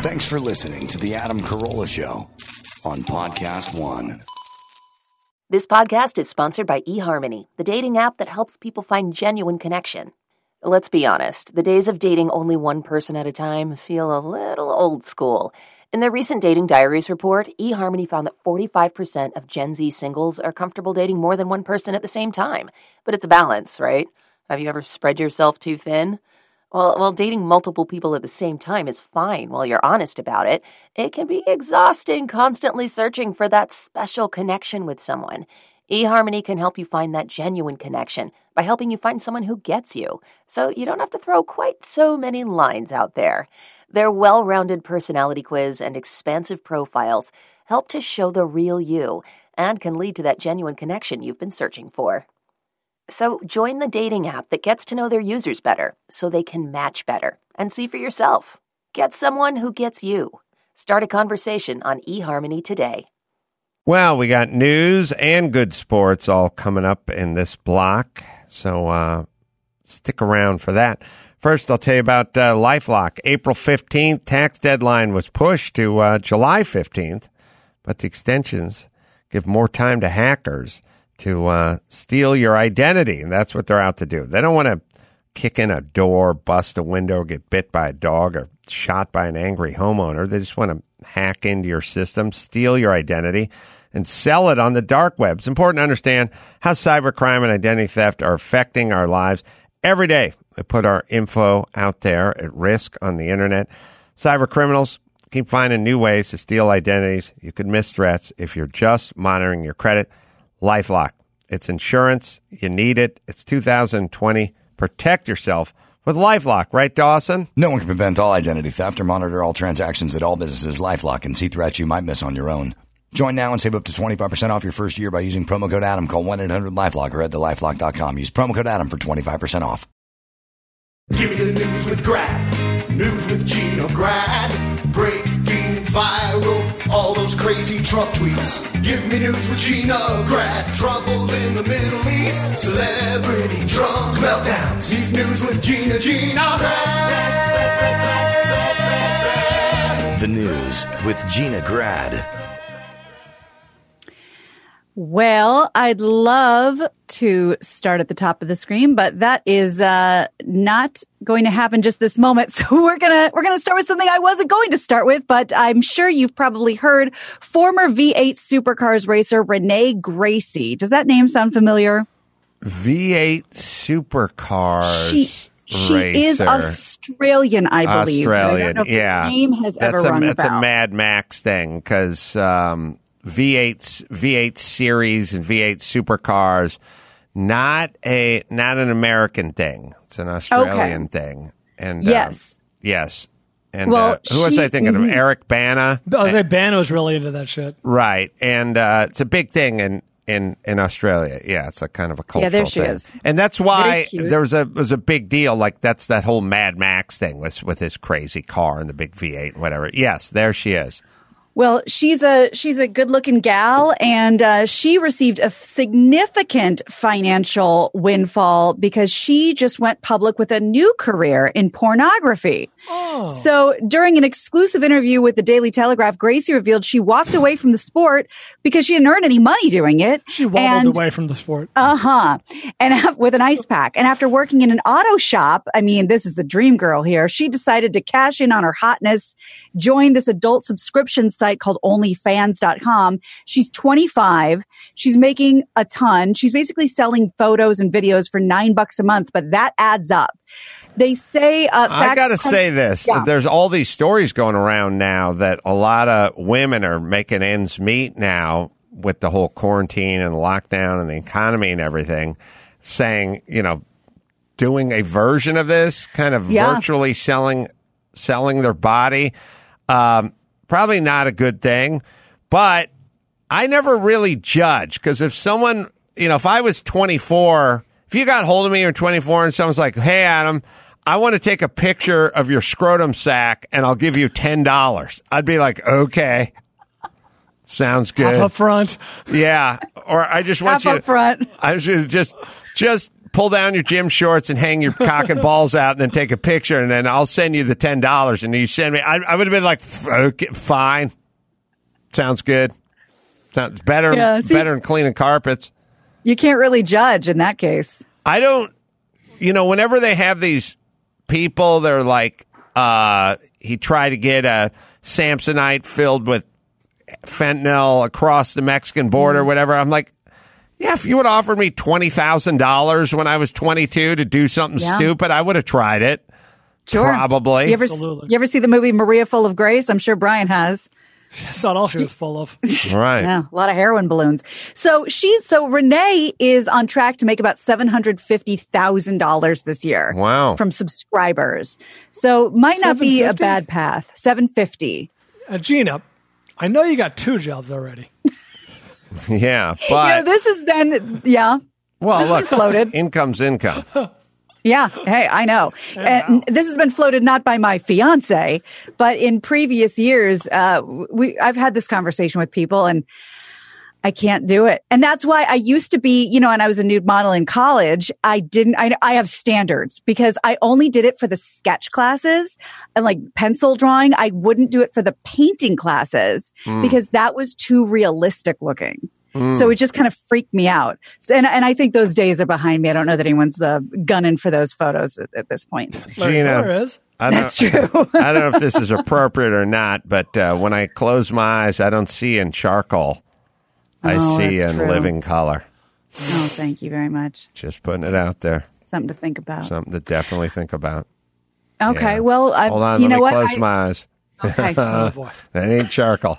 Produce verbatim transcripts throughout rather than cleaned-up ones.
Thanks for listening to The Adam Carolla Show on Podcast One. This podcast is sponsored by eHarmony, the dating app that helps people find genuine connection. Let's be honest, the days of dating only one person at a time feel a little old school. In their recent Dating Diaries report, eHarmony found that forty-five percent of Gen Z singles are comfortable dating more than one person at the same time. But it's a balance, right? Have you ever spread yourself too thin? Well, while dating multiple people at the same time is fine while you're honest about it, it can be exhausting constantly searching for that special connection with someone. eHarmony can help you find that genuine connection by helping you find someone who gets you, so you don't have to throw quite so many lines out there. Their well-rounded personality quiz and expansive profiles help to show the real you and can lead to that genuine connection you've been searching for. So join the dating app that gets to know their users better so they can match better and see for yourself. Get someone who gets you. Start a conversation on eHarmony today. Well, we got news and good sports all coming up in this block, so uh, stick around for that. First, I'll tell you about uh, LifeLock. April fifteenth, tax deadline was pushed to uh, July fifteenth, but the extensions give more time to hackers to uh, steal your identity, and that's what they're out to do. They don't want to kick in a door, bust a window, get bit by a dog, or shot by an angry homeowner. They just want to hack into your system, steal your identity, and sell it on the dark web. It's important to understand how cybercrime and identity theft are affecting our lives every day. We put our info out there at risk on the internet. Cyber criminals keep finding new ways to steal identities. You could miss threats if you're just monitoring your credit. LifeLock. It's insurance. You need it. It's two thousand twenty. Protect yourself with LifeLock. Right, Dawson? No one can prevent all identity theft or monitor all transactions at all businesses. LifeLock can see threats you might miss on your own. Join now and save up to twenty-five percent off your first year by using promo code Adam. Call one eight hundred LifeLock or head to lifelock dot com. Use promo code Adam for twenty-five percent off. Give me the news with Grad. News with Gina Grad. Breaking viral. All those crazy Trump tweets. Give me news with Gina Grad. Trouble in the Middle East. Celebrity drunk meltdowns. Deep news with Gina, Gina Grad. The news with Gina Grad. Well, I'd love to start at the top of the screen, but that is uh, not going to happen just this moment. So we're gonna we're gonna start with something I wasn't going to start with, but I'm sure you've probably heard former V eight Supercars racer Renee Gracie. Does that name sound familiar? V eight Supercars. She she racer. is Australian, I believe. Australian, I don't know if yeah. Her name has that's ever a, rung That's about. a Mad Max thing because. Um, V eight's V eight series and V eight supercars, not a not an American thing. It's an Australian okay. thing. And yes, um, yes. And well, uh, who was she, I thinking mm-hmm. of? Eric Bana. I was like, Bana's really into that shit, right? And uh, it's a big thing in, in, in Australia. Yeah, it's a kind of a cultural yeah, there she thing. is. And that's why there was a was a big deal. Like that's that whole Mad Max thing with with his crazy car and the big V eight and whatever. Yes, there she is. Well, she's a she's a good-looking gal, and uh, she received a significant financial windfall because she just went public with a new career in pornography. Oh. So during an exclusive interview with the Daily Telegraph, Gracie revealed she walked away from the sport because she didn't earn any money doing it. She wobbled and, away from the sport. Uh-huh. And with an ice pack. And after working in an auto shop, I mean, this is the dream girl here, she decided to cash in on her hotness, join this adult subscription site called only fans dot com. She's twenty-five. She's making a ton. She's basically selling photos and videos for nine bucks a month, but that adds up. They say, uh, I got to say this. Yeah. There's all these stories going around now that a lot of women are making ends meet now with the whole quarantine and lockdown and the economy and everything, saying, you know, doing a version of this, kind of yeah. virtually selling selling their body. Um, probably not a good thing, but I never really judge because if someone, you know, if I was twenty-four, if you got hold of me or twenty-four and someone's like, hey, Adam, I want to take a picture of your scrotum sack and I'll give you ten dollars. I'd be like, okay, sounds good. Half up front. Yeah. Or I just want Half you up front. I should just, just pull down your gym shorts and hang your cock and balls out and then take a picture, and then I'll send you the ten dollars, and you send me. I, I would have been like, okay, fine. Sounds good. Sounds better, Yeah, see- better than cleaning carpets. You can't really judge in that case. I don't, you know, whenever they have these people, they're like, uh, he tried to get a Samsonite filled with fentanyl across the Mexican border, or whatever. I'm like, yeah, if you would have offered me twenty thousand dollars when I was twenty-two to do something Yeah. stupid, I would have tried it. Sure. Probably. You ever, Absolutely. you ever see the movie Maria Full of Grace? I'm sure Brian has. That's not all she was full of. Right. Yeah, a lot of heroin balloons. So she's so Renee is on track to make about seven hundred fifty thousand dollars this year. Wow. From subscribers. So might not be a seven fifty? bad path. seven fifty. Uh, Gina, I know you got two jobs already. Yeah. You But, know, this has been yeah. well, look, floated. income's income. Yeah. Hey, I know. And this has been floated not by my fiance, but in previous years, uh, we, I've had this conversation with people and I can't do it. And that's why I used to be, you know, and I was a nude model in college. I didn't, I, I have standards because I only did it for the sketch classes and like pencil drawing. I wouldn't do it for the painting classes because that was too realistic looking. So it just kind of freaked me out. So, and, and I think those days are behind me. I don't know that anyone's uh, gunning for those photos at, at this point. Larry Gina, Miller is. I don't, That's true. I don't know if this is appropriate or not, but uh, when I close my eyes, I don't see in charcoal. I Oh, see that's in true. living color. Oh, thank you very much. Just putting it out there. Something to think about. Something to definitely think about. Okay. Yeah. Well, I, Hold on, you let know me what? close I- my eyes. Okay. Oh, boy. That ain't charcoal.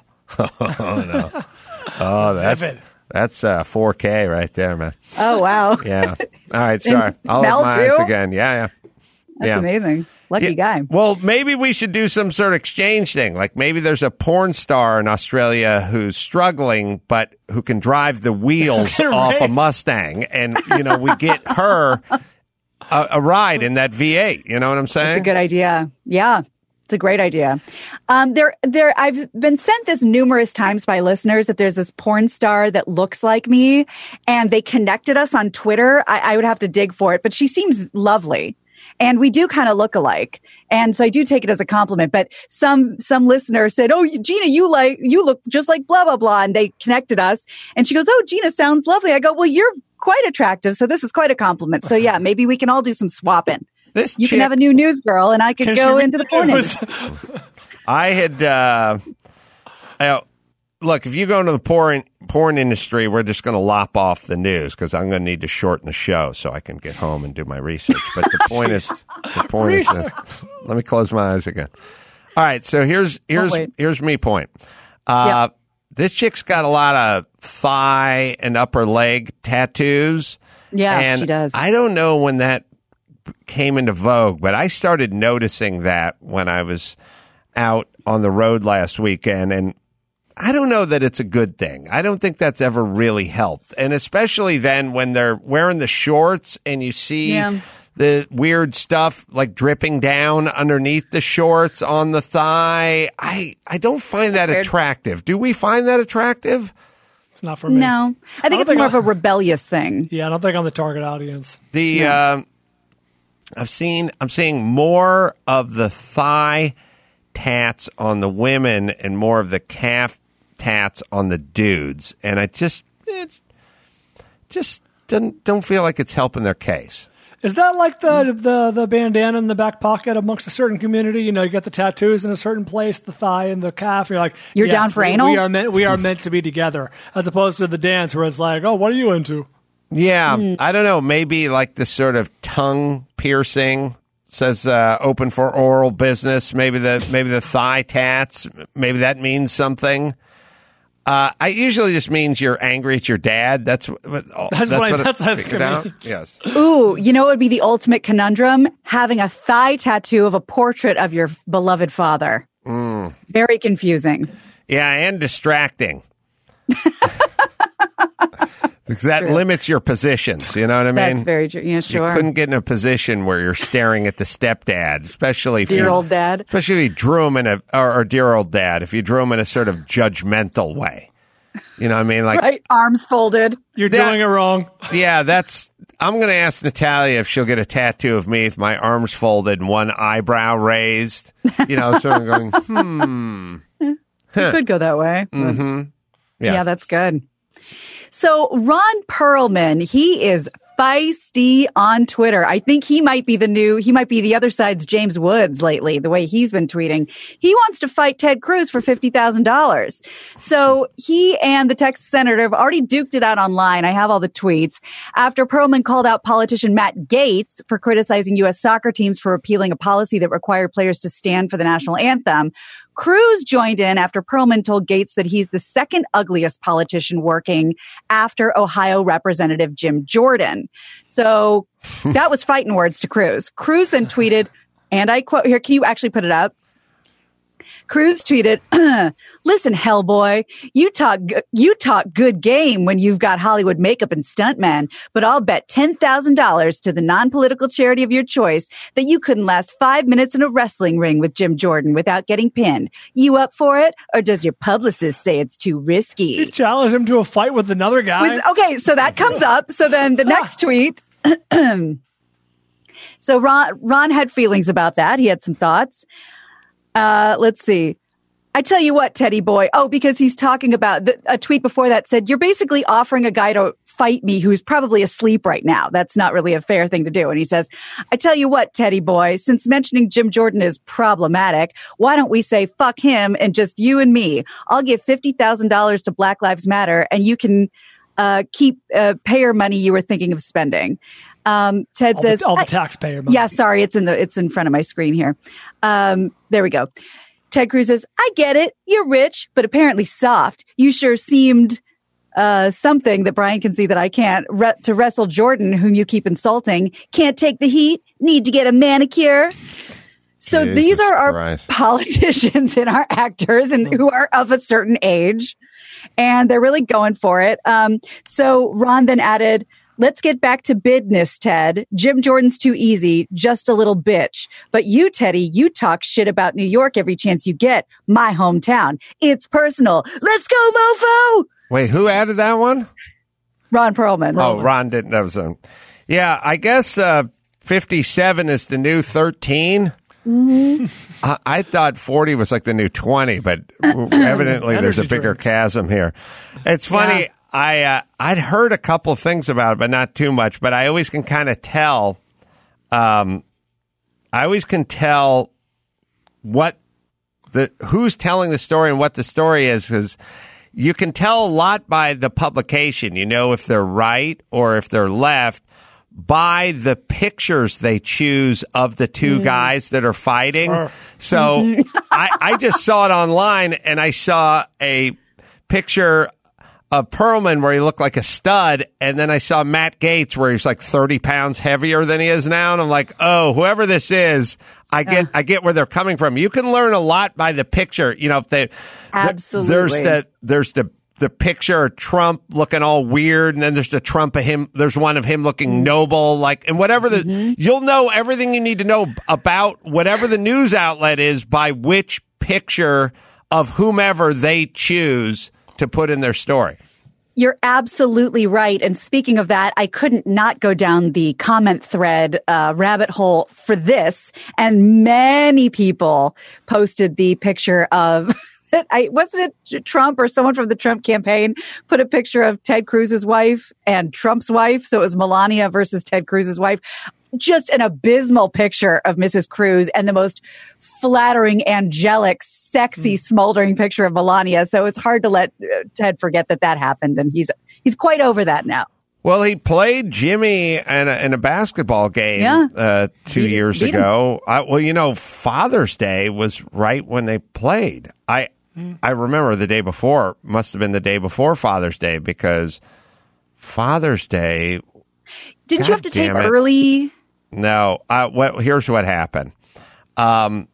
Oh, no. Oh, that's, Vivid. that's uh, four K right there, man. Oh, wow. Yeah. All right, sorry. I'll smell open my eyes too? again. Yeah, yeah. That's yeah. amazing. Lucky Yeah. guy. Well, maybe we should do some sort of exchange thing. Like maybe there's a porn star in Australia who's struggling, but who can drive the wheels off a Mustang, and you know we get her a, a ride in that V eight. You know what I'm saying? It's a good idea. Yeah. It's a great idea. Um, there, there, I've been sent this numerous times by listeners that there's this porn star that looks like me, and they connected us on Twitter. I, I would have to dig for it, but she seems lovely. And we do kind of look alike. And so I do take it as a compliment. But some some listener said, oh, Gina, you like you look just like blah, blah, blah. And they connected us. And she goes, oh, Gina sounds lovely. I go, well, you're quite attractive. So this is quite a compliment. So yeah, maybe we can all do some swapping. This You chick, can have a new news girl and I could Can go she- into the porn it was- industry. I had. Uh, uh, look, if you go into the porn porn industry, we're just going to lop off the news because I'm going to need to shorten the show so I can get home and do my research. But the point is, the point is this. Let me close my eyes again. All right, so here's here's wait. here's me point. Uh, This chick's got a lot of thigh and upper leg tattoos. Yeah, and she does. I don't know when that came into vogue, but I started noticing that when I was out on the road last weekend, and I don't know that it's a good thing. I don't think that's ever really helped. And especially then when they're wearing the shorts and you see Yeah. the weird stuff like dripping down underneath the shorts on the thigh. I, I don't find that weird. attractive. Do we find that attractive? It's not for me. No, I think don't it's think more of I'll- a rebellious thing. Yeah, I don't think I'm the target audience. The um, I've seen I'm seeing more of the thigh tats on the women and more of the calf tats on the dudes, and I just it's just don't don't feel like it's helping their case. Is that like the, the the bandana in the back pocket amongst a certain community? You know, you get the tattoos in a certain place, the thigh and the calf. You're like, You're yes, down for we, anal? We are meant. We are meant to be together, as opposed to the dance where it's like, oh, what are you into? Yeah, Hmm. I don't know. Maybe like the sort of tongue piercing says uh, open for oral business. Maybe the maybe the thigh tats. Maybe that means something. Uh, I usually just means you're angry at your dad. That's what. That's, That's what I- I that's what I figured think it out. means. Yes. Ooh, you know what would be the ultimate conundrum? Having a thigh tattoo of a portrait of your beloved father. Mm. Very confusing. Yeah, and distracting. Because that True. limits your positions. You know what I mean? That's very true. Yeah, You sure. couldn't get in a position where you're staring at the stepdad, especially if Dear you, old dad. especially if you drew him in a or, or dear old dad. If you drew him in a sort of judgmental way, you know what I mean? Like, Right? Arms folded. You're That- doing it wrong. yeah, that's I'm going to ask Natalia if she'll get a tattoo of me with my arms folded and one eyebrow raised. You know, sort of going, hmm. You could go that way. Mm-hmm. Yeah. yeah, that's good. So Ron Perlman, he is feisty on Twitter. I think he might be the new, he might be the other side's James Woods lately, the way he's been tweeting. He wants to fight Ted Cruz for fifty thousand dollars. So he and the Texas senator have already duked it out online. I have all the tweets. After Perlman called out politician Matt Gaetz for criticizing U S soccer teams for repealing a policy that required players to stand for the national anthem, Cruz joined in after Perlman told Gaetz that he's the second ugliest politician working after Ohio Representative Jim Jordan. So that was fighting words to Cruz. Cruz then tweeted, and I quote here, can you actually put it up? Cruz tweeted, listen, Hellboy, you talk, you talk good game when you've got Hollywood makeup and stuntman, but I'll bet ten thousand dollars to the non-political charity of your choice that you couldn't last five minutes in a wrestling ring with Jim Jordan without getting pinned. You up for it? Or does your publicist say it's too risky? You challenge him to a fight with another guy. With, okay, so that comes up. So then the next tweet. So Ron, Ron had feelings about that. He had some thoughts. Uh, let's see. I tell you what, Teddy boy. Oh, because he's talking about the, a tweet before that said, you're basically offering a guy to fight me who's probably asleep right now. That's not really a fair thing to do. And he says, I tell you what, Teddy boy, since mentioning Jim Jordan is problematic, why don't we say fuck him and just you and me? I'll give fifty thousand dollars to Black Lives Matter and you can uh, keep uh, payer money you were thinking of spending. Um, Ted all says, the, all the taxpayer money. Yeah, sorry. It's in the, it's in front of my screen here. Um, there we go. Ted Cruz says, I get it. You're rich, but apparently soft. You sure seemed, uh, something that Brian can see that I can't Re- to wrestle Jordan, whom you keep insulting. Can't take the heat. Need to get a manicure. So Jesus these are our Christ. politicians and our actors and who are of a certain age and they're really going for it. Um, so Ron then added, let's get back to business, Ted. Jim Jordan's too easy, just a little bitch. But you, Teddy, you talk shit about New York every chance you get. My hometown. It's personal. Let's go, mofo! Wait, who added that one? Ron Perlman. Oh, Ron didn't. That was a, yeah, I guess uh, fifty-seven is the new thirteen. Mm-hmm. I, I thought forty was like the new twenty, but evidently there's a Energy bigger drinks. chasm here. It's funny. Yeah. I uh, I'd heard a couple of things about it, but not too much. But I always can kind of tell. Um, I always can tell what the who's telling the story and what the story is, because you can tell a lot by the publication. You know if they're right or if they're left by the pictures they choose of the two mm. guys that are fighting. Sure. So Mm-hmm. I, I just saw it online, and I saw a picture of Perlman where he looked like a stud, and then I saw Matt Gaetz where he's like thirty pounds heavier than he is now, and I'm like, oh, whoever this is, I get, uh. I get where they're coming from. You can learn a lot by the picture. You know, if they absolutely there's the there's the the picture of Trump looking all weird, and then there's the Trump of him. There's one of him looking mm. noble, like, and whatever the mm-hmm. you'll know everything you need to know about whatever the news outlet is by which picture of whomever they choose to put in their story. You're absolutely right. And speaking of that, I couldn't not go down the comment thread uh, rabbit hole for this. And many people posted the picture of, I wasn't it Trump or someone from the Trump campaign put a picture of Ted Cruz's wife and Trump's wife. So it was Melania versus Ted Cruz's wife. Just an abysmal picture of Missus Cruz and the most flattering, angelic, sexy, smoldering picture of Melania. So it's hard to let uh, Ted forget that that happened. And he's he's quite over that now. Well, he played Jimmy in a, in a basketball game yeah. uh, two beat, years beat ago. I, well, you know, Father's Day was right when they played. I mm. I remember the day before, must have been the day before Father's Day, because Father's Day. Didn't God you have to take it. early? No. Uh, what, here's what happened. Um,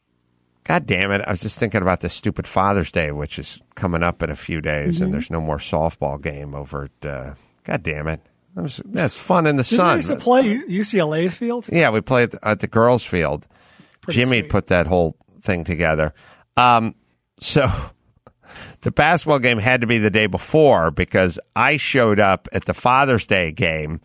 God damn it. I was just thinking about this stupid Father's Day, which is coming up in a few days, mm-hmm. and there's no more softball game over at, uh, God damn it. That was, that's fun in the Didn't sun. they used to play U C L A's field? Yeah, we played at the girls' field. Pretty Jimmy sweet. put that whole thing together. Um, so the basketball game had to be the day before, because I showed up at the Father's Day game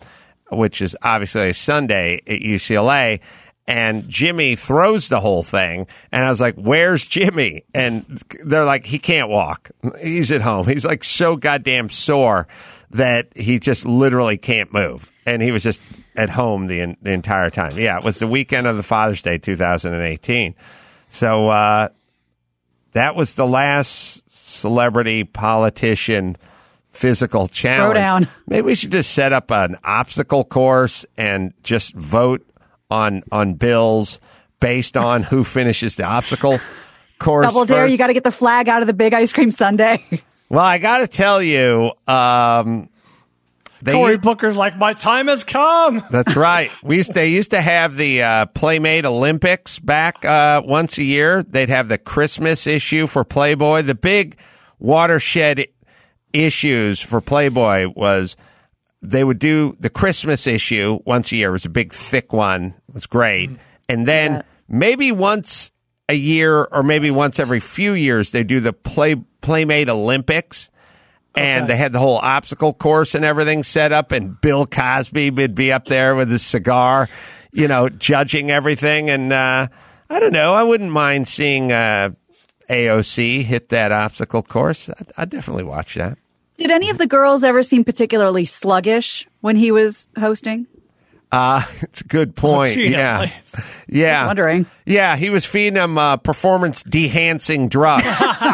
which is obviously a Sunday at U C L A. And Jimmy throws the whole thing. And I was like, where's Jimmy? And they're like, he can't walk. He's at home. He's like so goddamn sore that he just literally can't move. And he was just at home the, the entire time. Yeah, it was the weekend of the Father's Day, two thousand eighteen. So uh, that was the last celebrity politician physical challenge. Throwdown. Maybe we should just set up an obstacle course and just vote on on bills based on who finishes the obstacle course. Double dare, first. you got to get the flag out of the big ice cream sundae. Well, I got to tell you, um, they Cory Booker's like, my time has come. That's right. We used they used to have the uh, Playmate Olympics back uh, once a year. They'd have the Christmas issue for Playboy. The big watershed issues for Playboy was they would do the Christmas issue once a year. It was a big, thick one. It was great. And then Yeah. maybe once a year or maybe once every few years, they do the Play Playmate Olympics. And Okay. they had the whole obstacle course and everything set up. And Bill Cosby would be up there with his cigar, you know, judging everything. And uh, I don't know. I wouldn't mind seeing uh, A O C hit that obstacle course. I'd, I'd definitely watch that. Did any of the girls ever seem particularly sluggish when he was hosting? Uh, it's a good point. Gina, yeah. please. Yeah. Just wondering. Yeah, he was feeding them uh, performance-enhancing drugs.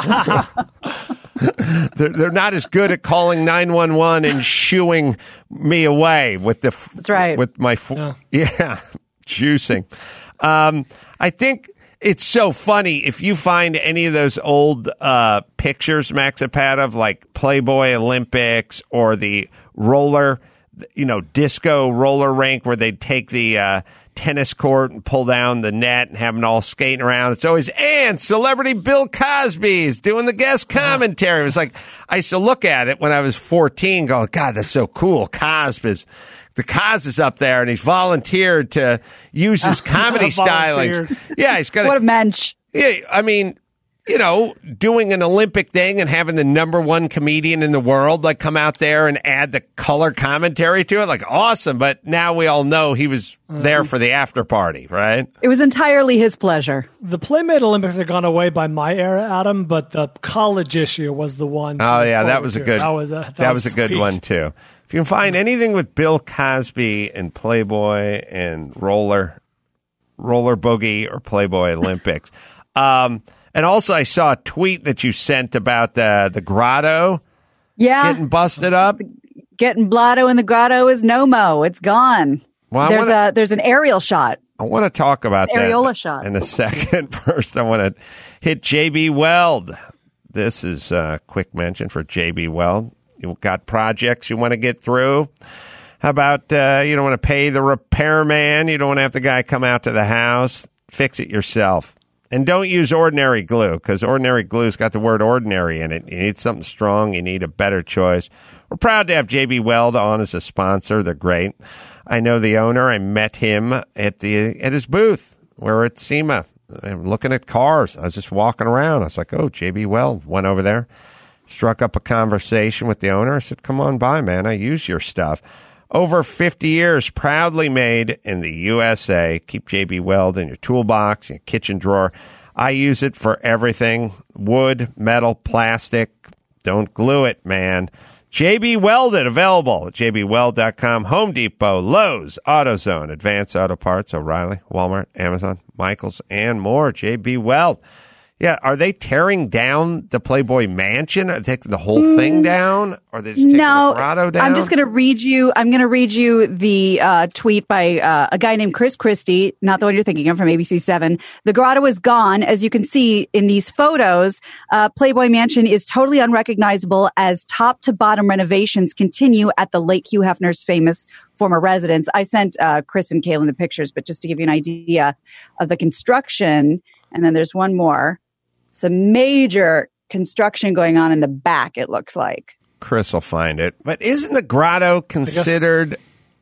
they're, they're not as good at calling nine one one and shooing me away with the f- That's right. with my f- Yeah. yeah juicing. Um, I think it's so funny if you find any of those old uh, pictures, Max Apat, of like Playboy Olympics or the roller, you know, disco roller rink where they'd take the uh, tennis court and pull down the net and have them all skating around. It's always, and celebrity Bill Cosby's doing the guest commentary. It was like, I used to look at it when I was fourteen going, God, that's so cool. Cosby's. The Cos is up there, and he's volunteered to use his comedy stylings. Volunteered. Yeah, he's got What a to. mensch. Yeah, I mean, you know, doing an Olympic thing and having the number one comedian in the world like come out there and add the color commentary to it, like awesome. But now we all know he was there for the after party, right? It was entirely his pleasure. The Playmate Olympics had gone away by my era, Adam, but the college issue was the one. to Oh look yeah, that forward was a to. good. That was a, that that was a good sweet. one too. If you can find anything with Bill Cosby and Playboy and roller, roller boogie or Playboy Olympics, um, and also I saw a tweet that you sent about the the grotto Yeah. getting busted up. Getting Blotto in the grotto is no mo. It's gone. Well, I there's wanna- a there's an aerial shot. I want to talk about that Areola shot. in a second. First, I want to hit J B Weld. This is a quick mention for J B Weld. You've got projects you want to get through. How about uh, you don't want to pay the repairman? You don't want to have the guy come out to the house. Fix it yourself. And don't use ordinary glue because ordinary glue's got the word ordinary in it. You need something strong. You need a better choice. We're proud to have J B Weld on as a sponsor. They're great. I know the owner. I met him at the at his booth. We're at SEMA. I'm looking at cars. I was just walking around. I was like, oh, J B Weld. Went over there, struck up a conversation with the owner. I said, come on by, man. I use your stuff. Over fifty years, proudly made in the U S A. Keep J B Weld in your toolbox, your kitchen drawer. I use it for everything. Wood, metal, plastic. Don't glue it, man. J B Welded, available at j b weld dot com. Home Depot, Lowe's, AutoZone, Advance Auto Parts, O'Reilly, Walmart, Amazon, Michaels, and more. J B Weld. Yeah, are they tearing down the Playboy Mansion? Are they taking the whole thing down? Or are they just taking No, the grotto down? I'm just going to read you. I'm going to read you the uh, tweet by uh, a guy named Chris Christie, not the one you're thinking of, from A B C seven. The grotto is gone, as you can see in these photos. Uh, Playboy Mansion is totally unrecognizable as top to bottom renovations continue at the late Hugh Hefner's famous former residence. I sent uh, Chris and Kaylin the pictures, but just to give you an idea of the construction, and then there's one more. Some major construction going on in the back, it looks like. Chris will find it. But isn't the grotto considered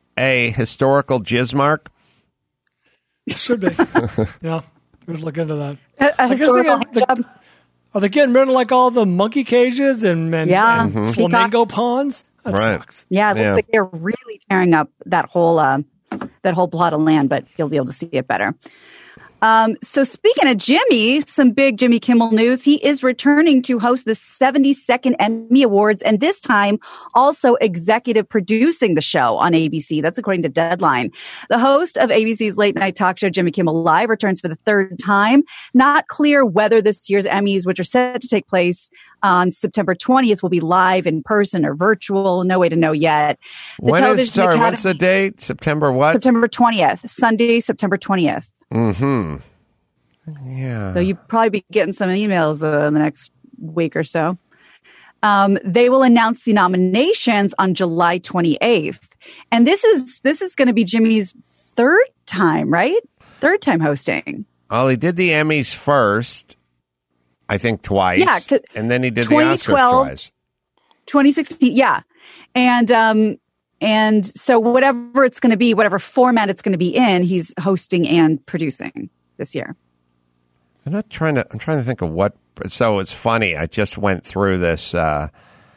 a historical jizz mark? It should be. Yeah, we should look into that. A, a I guess they historical got the- job. Are they getting rid of like all the monkey cages and, and, Yeah. and Mhm. flamingo Peacocks. ponds? That Right. sucks. Yeah, it looks Yeah. like they're really tearing up that whole uh, that whole plot of land, but you'll be able to see it better. Um, so speaking of Jimmy, some big Jimmy Kimmel news. He is returning to host the seventy-second Emmy Awards, and this time also executive producing the show on A B C. That's according to Deadline. The host of A B C's late night talk show, Jimmy Kimmel Live, returns for the third time. Not clear whether this year's Emmys, which are set to take place on September twentieth, will be live in person or virtual. No way to know yet. The When is, Television sorry, Academy- what's the date? September what? September twentieth, Sunday, September twentieth. Mm-hmm. Yeah. So you'll probably be getting some emails uh, in the next week or so. Um, they will announce the nominations on July twenty-eighth. And this is this is going to be Jimmy's third time, right? Third time hosting. Well, he did the Emmys first, I think twice. Yeah, 'cause and then he did the twenty Oscars twelve twice. twenty sixteen, yeah. And um and so whatever it's going to be, whatever format it's going to be in, he's hosting and producing this year. I'm not trying to. I'm trying to think of what. So it's funny. I just went through this. Uh,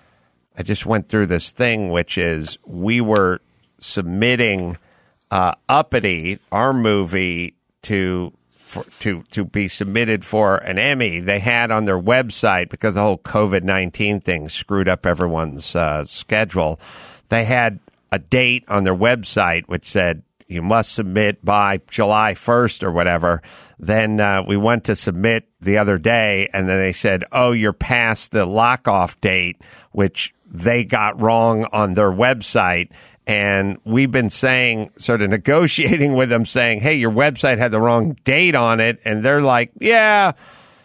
I just went through this thing, which is we were submitting uh, Uppity, our movie, to for, to to be submitted for an Emmy. They had on their website, because the whole COVID nineteen thing screwed up everyone's uh, schedule. They had a date on their website which said you must submit by July first or whatever. Then uh, we went to submit the other day, and then they said, oh, you're past the lock-off date, which they got wrong on their website. And we've been saying, sort of negotiating with them, saying, hey, your website had the wrong date on it. And they're like, yeah,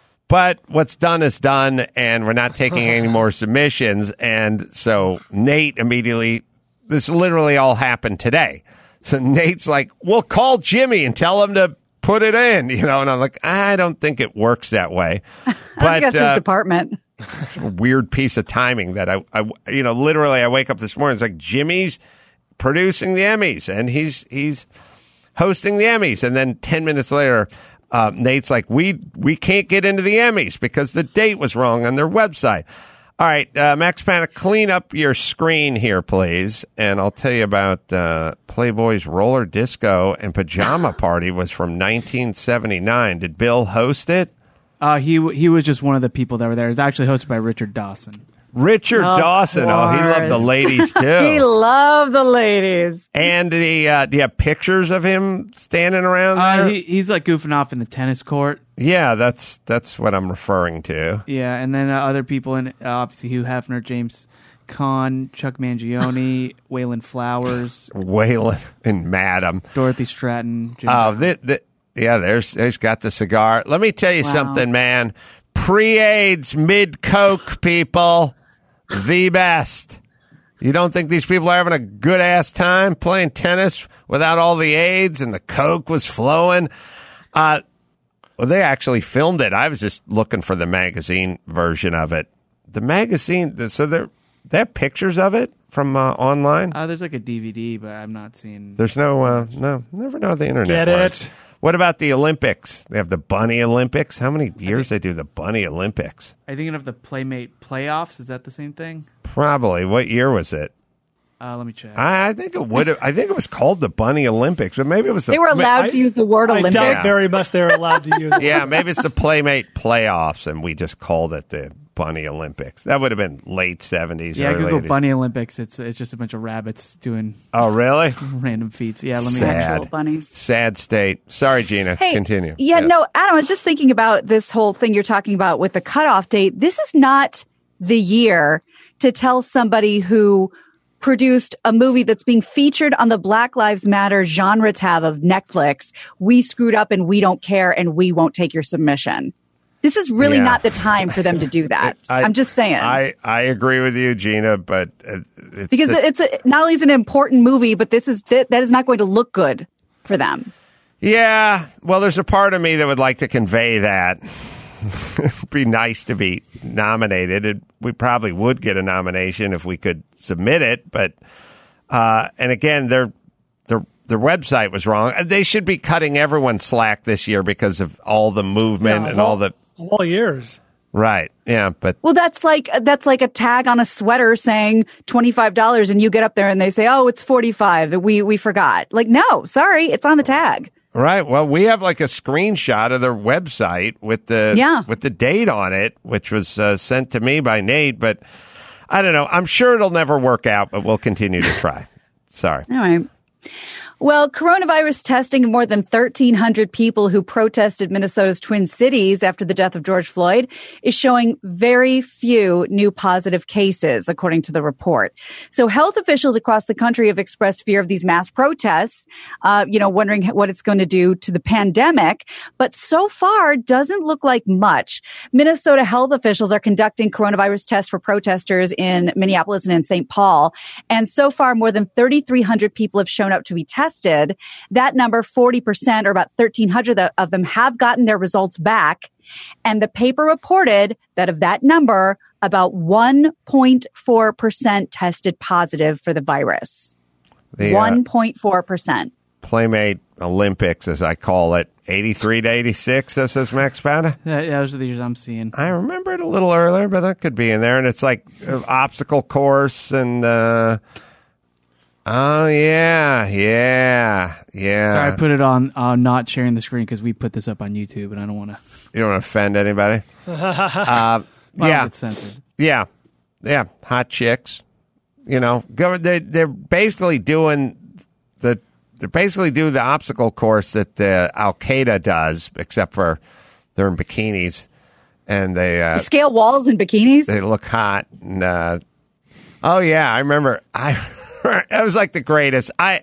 but what's done is done, and we're not taking any more submissions. And so Nate immediately, this literally all happened today. So Nate's like, well, call Jimmy and tell him to put it in, you know, and I'm like, I don't think it works that way. I But think that's uh, his department. a weird piece of timing that I, I, you know, literally I wake up this morning, it's like Jimmy's producing the Emmys and he's he's hosting the Emmys, and then ten minutes later, uh, Nate's like, we we can't get into the Emmys because the date was wrong on their website. All right, uh, Max Panic, clean up your screen here, please, and I'll tell you about uh, Playboy's Roller Disco and Pajama Party was from nineteen seventy-nine. Did Bill host it? Uh, he he was just one of the people that were there. It was actually hosted by Richard Dawson. Richard Of Dawson. Oh, he loved the course. ladies, He too. loved the ladies. And the, uh, do you have pictures of him standing around there? Uh, he, he's like goofing off in the tennis court. Yeah, that's that's what I'm referring to. Yeah, and then uh, other people in uh, obviously Hugh Hefner, James Caan, Chuck Mangione, Waylon Flowers, Waylon and Madam. Dorothy Stratton. Jim Oh, Brown. the, the, yeah, there's there's got the cigar. Let me tell you Wow. something, man. Pre-AIDS, mid-coke people, the best. You don't think these people are having a good-ass time playing tennis without all the AIDS and the coke was flowing? Uh, well, they actually filmed it. I was just looking for the magazine version of it. The magazine, so they're, they have pictures of it from uh, online? Uh, there's like a D V D, but I'm not seeing. There's no, uh, no, never know the internet Get works. it? What about the Olympics? They have the Bunny Olympics. How many years they do the Bunny Olympics? Are you thinking of the Playmate playoffs? Is that the same thing? Probably. What year was it? Uh, let me check. I, I think it would. have I think it was called the Bunny Olympics, but maybe it was the. They were allowed I- to use the word I Olympic. doubt very much they're allowed to use it. Yeah, maybe it's the Playmate playoffs, and we just called it the Bunny Olympics. That would have been late seventies. yeah, early Google eighties. Bunny Olympics. It's it's just a bunch of rabbits doing Oh, really? random feats. Yeah, let me. Sad. Actual bunnies. Sad state. Sorry, Gina. Hey, Continue. Yeah, Yes. no, Adam, I was just thinking about this whole thing you're talking about with the cutoff date. This is not the year to tell somebody who produced a movie that's being featured on the Black Lives Matter genre tab of Netflix, we screwed up and we don't care and we won't take your submission. This is really Yeah. not the time for them to do that. I, I'm just saying. I, I agree with you, Gina, but uh, it's because the- it's a, not only is it an important movie, but this is that, that is not going to look good for them. Yeah, well, there's a part of me that would like to convey that. It'd be nice to be nominated. It, we probably would get a nomination if we could submit it, but uh, and again, their their their website was wrong. They should be cutting everyone slack this year because of all the movement Yeah, and all all- the All years. Right. Yeah, but Well, that's like that's like a tag on a sweater saying twenty-five dollars, and you get up there and they say, "Oh, it's forty-five. We we forgot." Like, no, sorry, it's on the tag. right. Well, we have like a screenshot of their website with the Yeah. with the date on it, which was uh, sent to me by Nate. But I don't know. I'm sure it'll never work out, but we'll continue to try. Sorry. All right. Well, coronavirus testing of more than thirteen hundred people who protested Minnesota's Twin Cities after the death of George Floyd is showing very few new positive cases, according to the report. So health officials across the country have expressed fear of these mass protests, uh, you know, wondering what it's going to do to the pandemic. But so far, doesn't look like much. Minnesota health officials are conducting coronavirus tests for protesters in Minneapolis and in Saint Paul. And so far, more than thirty-three hundred people have shown up to be tested. That number, forty percent or about thirteen hundred of them have gotten their results back. And the paper reported that of that number, about one point four percent tested positive for the virus. The, uh, one point four percent. Playmate Olympics, as I call it, eighty-three to eighty-six, that says Max Spada. Yeah, yeah, those are the years I'm seeing. I remember it a little earlier, but that could be in there. And it's like uh, obstacle course and, uh, oh, yeah, yeah, yeah. Sorry, I put it on uh, not sharing the screen because we put this up on YouTube, and I don't want to. You don't want to offend anybody? uh, yeah. Get censored. Yeah. Yeah. Hot chicks. You know, go, they, they're basically doing the, they're basically doing the obstacle course that uh, Al Qaeda does, except for they're in bikinis and they, uh, Scale walls in bikinis? they look hot. And, uh, oh, yeah. I remember. I, it was like the greatest. I,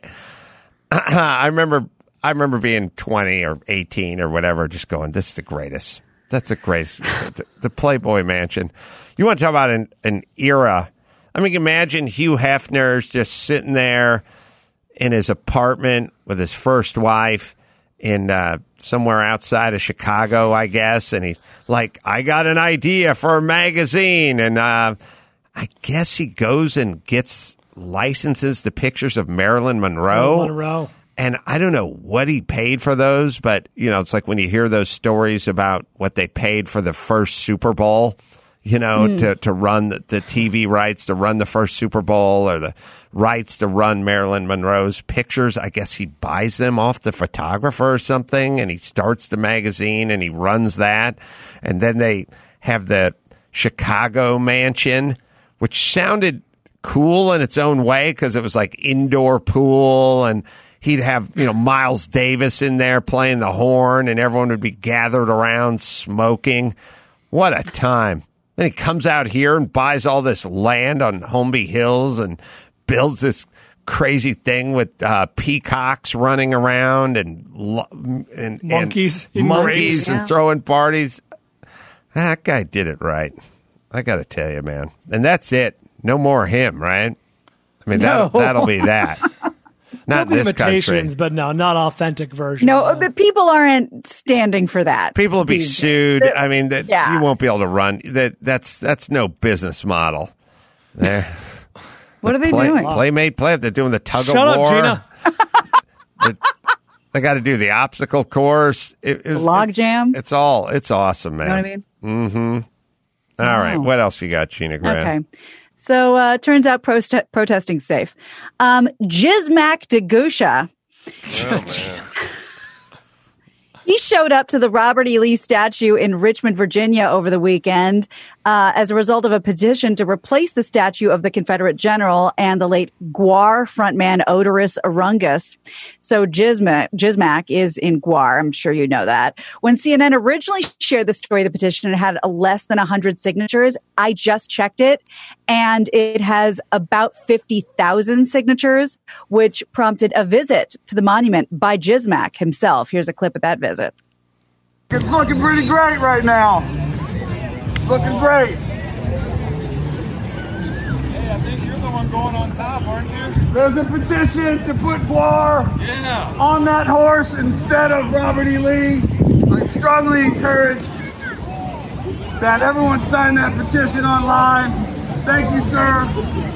I remember, I remember being twenty or eighteen or whatever, just going, this is the greatest. That's the greatest. the, the Playboy Mansion. You want to talk about an, an era. I mean, imagine Hugh Hefner's just sitting there in his apartment with his first wife in uh, somewhere outside of Chicago, I guess. And he's like, I got an idea for a magazine. And uh, I guess he goes and gets licenses the pictures of Marilyn Monroe. Monroe. And I don't know what he paid for those, but, you know, it's like when you hear those stories about what they paid for the first Super Bowl, you know, mm. to, to run the, the T V rights to run the first Super Bowl or the rights to run Marilyn Monroe's pictures. I guess he buys them off the photographer or something, and he starts the magazine and he runs that. And then they have the Chicago mansion, which sounded cool in its own way because it was like indoor pool, and he'd have, you know, Miles Davis in there playing the horn, and everyone would be gathered around smoking. What a time. Then he comes out here and buys all this land on Holmby Hills and builds this crazy thing with uh, peacocks running around and and monkeys, and, monkeys and yeah. throwing parties. That guy did it right. I got to tell you, man. And that's it. No more him, right? I mean, No. that'll, that'll be that. Not There'll in be this country. imitations, but no, not authentic versions. No, but people aren't standing for that. People will be These- sued. I mean, that Yeah. you won't be able to run. That that's that's no business model. There. What are they Play, doing? Playmate play. They're doing the tug Shut of up, war. Gina. they they got to do the obstacle course. It, it was- Log it's- jam? It's all. It's awesome, man. You know what I mean? Mm-hmm. All right. Wow. What else you got, Gina Grant? Okay. So, uh, turns out proste- protesting's safe. Um, Jizmac DeGusha. He showed up to the Robert E. Lee statue in Richmond, Virginia over the weekend uh, as a result of a petition to replace the statue of the Confederate general and the late Guar frontman Oderus Urungus. So Jizmac, Jizmac is in Guar. I'm sure you know that. When C N N originally shared the story of the petition, it had a less than one hundred signatures. I just checked it, and it has about fifty thousand signatures, which prompted a visit to the monument by Jizmac himself. Here's a clip of that visit. It's looking pretty great right now. Looking great. Hey, I think you're the one going on top, aren't you? There's a petition to put Guar Yeah. on that horse instead of Robert E. Lee. I strongly encourage that everyone sign that petition online. Thank you, sir.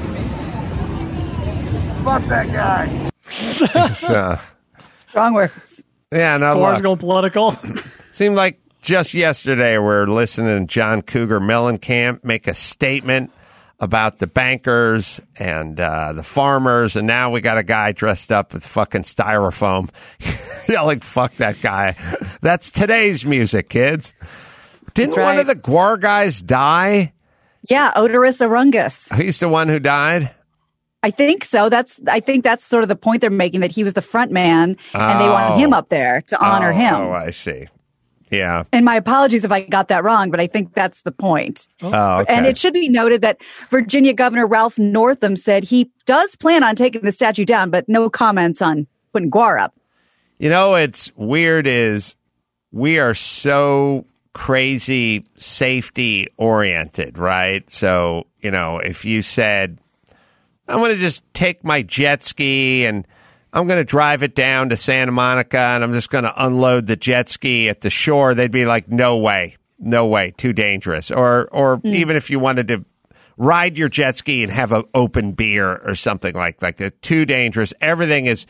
Fuck that guy. So, Strong words. yeah, no, Guar's look, going political. seemed like just yesterday, we're listening to John Cougar Mellencamp make a statement about the bankers and uh, the farmers, and now we got a guy dressed up with fucking styrofoam yelling, fuck that guy. That's today's music, kids. Didn't right. one of the Gwar guys die? Yeah, Odoris Arungus. He's the one who died? I think so. That's I think that's sort of the point they're making, that he was the front man, and they wanted him up there to honor oh, him. Oh, I see. Yeah. And my apologies if I got that wrong, but I think that's the point. Oh, okay. And it should be noted that Virginia Governor Ralph Northam said he does plan on taking the statue down, but no comments on putting Gwar up. You know, it's weird is we are so crazy safety oriented, right? So, you know, if you said, I'm going to just take my jet ski and I'm going to drive it down to Santa Monica and I'm just going to unload the jet ski at the shore, they'd be like, no way, no way, too dangerous. Or or mm. even if you wanted to ride your jet ski and have an open beer or something like, like that, too dangerous. Everything is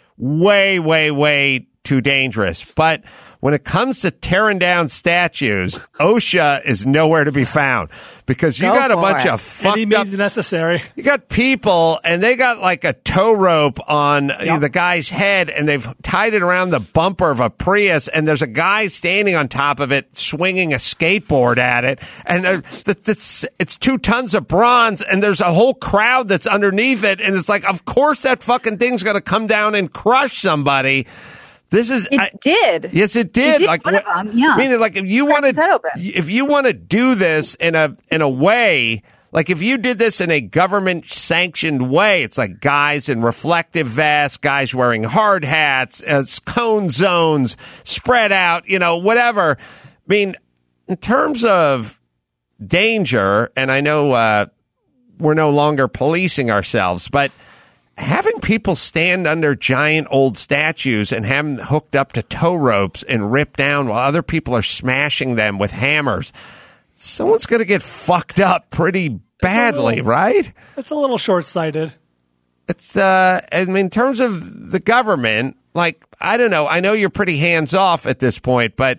way, way, way too dangerous. But when it comes to tearing down statues, OSHA is nowhere to be found because you Go got a for bunch it. of fucked Any up. means necessary. You got people, and they got like a tow rope on Yep. the guy's head, and they've tied it around the bumper of a Prius, and there's a guy standing on top of it, swinging a skateboard at it, and the, the, it's two tons of bronze, and there's a whole crowd that's underneath it, and it's like, of course that fucking thing's going to come down and crush somebody. This is It I, did. Yes, it did. It did like one of them, yeah. meaning, like if you want his head to, open. if you want to do this in a in a way, like if you did this in a government sanctioned way, it's like guys in reflective vests, guys wearing hard hats, as cone zones spread out, you know, whatever. I mean, in terms of danger, and I know uh, we're no longer policing ourselves, but having people stand under giant old statues and have them hooked up to tow ropes and ripped down while other people are smashing them with hammers, someone's going to get fucked up pretty badly, little, right? It's a little short-sighted. It's, uh, I mean, in terms of the government, like, I don't know. I know you're pretty hands-off at this point, but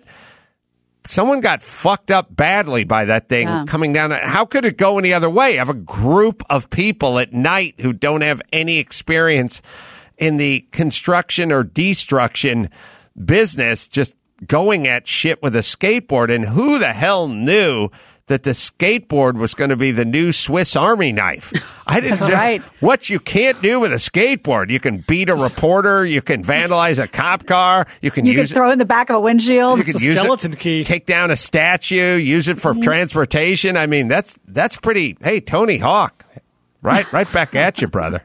someone got fucked up badly by that thing Yeah. coming down. How could it go any other way? Have a group of people at night who don't have any experience in the construction or destruction business just going at shit with a skateboard. And who the hell knew that the skateboard was going to be the new Swiss Army knife? I didn't know right. what you can't do with a skateboard. You can beat a reporter. You can vandalize a cop car. You can You use could throw it in the back of a windshield. you can It's a use skeleton it, key. take down a statue, use it for Mm-hmm. transportation. I mean, that's that's pretty. Hey, Tony Hawk, right, right back at you, brother.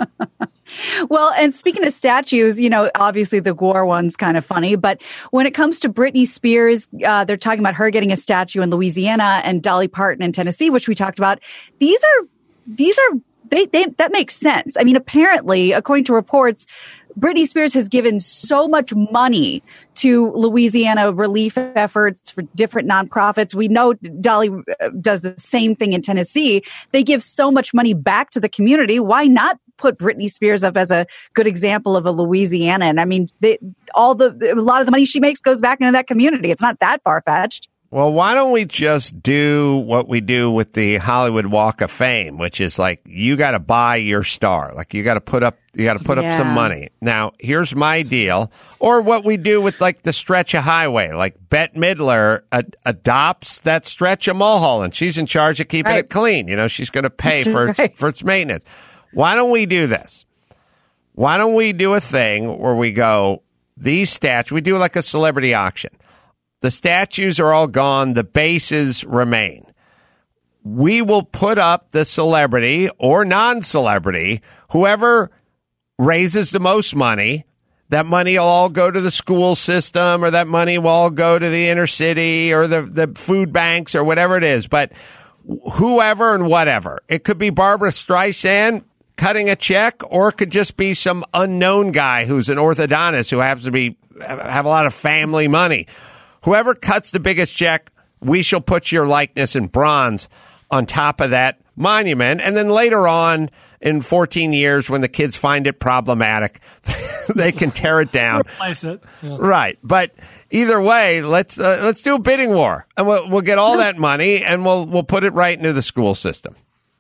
Well, and speaking of statues, you know, obviously the Gwar one's kind of funny, but when it comes to Britney Spears, uh, they're talking about her getting a statue in Louisiana and Dolly Parton in Tennessee, which we talked about. These are, these are, they, they, that makes sense. I mean, apparently, according to reports, Britney Spears has given so much money to Louisiana relief efforts for different nonprofits. We know Dolly does the same thing in Tennessee. They give so much money back to the community. Why not put Britney Spears up as a good example of a Louisianan? I mean, they, all the a lot of the money she makes goes back into that community. It's not that far fetched. Well, why don't we just do what we do with the Hollywood Walk of Fame, which is like you got to buy your star, like you got to put up, you got to put Yeah. up some money. Now, here's my deal, or what we do with like the stretch of highway, like Bette Midler ad- adopts that stretch of Mulholland. She's in charge of keeping Right. it clean. You know, she's going to pay That's for its, right. for its maintenance. Why don't we do this? Why don't we do a thing where we go, these statues, we do like a celebrity auction. The statues are all gone. The bases remain. We will put up the celebrity or non-celebrity, whoever raises the most money. That money will all go to the school system, or that money will all go to the inner city or the, the food banks or whatever it is. But whoever and whatever. It could be Barbara Streisand cutting a check, or it could just be some unknown guy who's an orthodontist who happens to be have a lot of family money. Whoever cuts the biggest check, we shall put your likeness in bronze on top of that monument. And then later on, in fourteen years, when the kids find it problematic, they can tear it down. Replace it. Yeah. Right. But either way, let's uh, let's do a bidding war, and we'll, we'll get all that money, and we'll we'll put it right into the school system.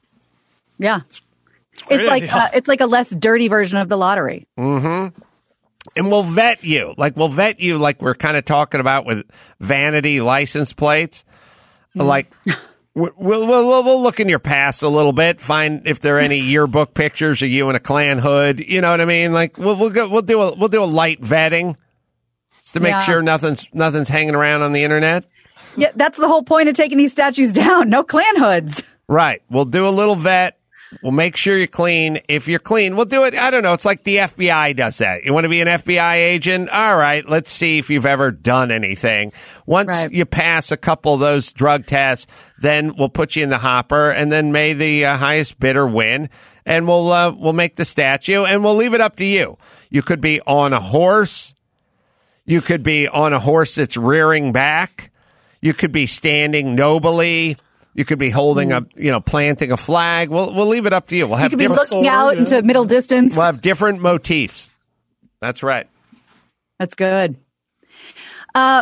Yeah. It's It's like idea. uh, it's like a less dirty version of the lottery. Mm-hmm. And we'll vet you. Like, we'll vet you like we're kind of talking about with vanity license plates. Mm. Like, we'll, we'll, we'll, we'll look in your past a little bit, find if there are any yearbook pictures of you in a Klan hood. You know what I mean? Like, we'll we'll, go, we'll do a we'll do a light vetting just to make Yeah. sure nothing's nothing's hanging around on the internet. Yeah, that's the whole point of taking these statues down. No Klan hoods. Right. We'll do a little vet. We'll make sure you're clean. If you're clean, we'll do it. I don't know. It's like the F B I does that. You want to be an F B I agent? All right. Let's see if you've ever done anything. Once Right. you pass a couple of those drug tests, then we'll put you in the hopper, and then may the uh, highest bidder win. And we'll uh, we'll make the statue, and we'll leave it up to you. You could be on a horse. You could be on a horse that's rearing back. You could be standing nobly. You could be holding a, you know, planting a flag. We'll we'll leave it up to you. We'll You have could be different, looking out yeah. into middle distance. we'll have different motifs. That's right. That's good. Uh,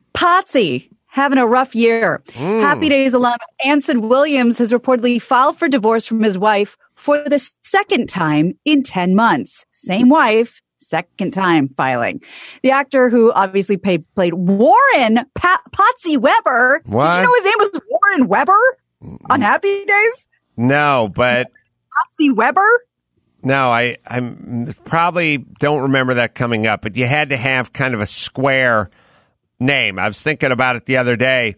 Potsy having a rough year. Mm. Happy Days alum Anson Williams has reportedly filed for divorce from his wife for the second time in ten months. Same wife, second time filing. The actor, who obviously played, played Warren pa- Potsy Weber. What? Did you know his name was Warren Weber on Happy Days? No, but Potsy Weber? no, I I'm probably don't remember that coming up. But you had to have kind of a square name. I was thinking about it the other day.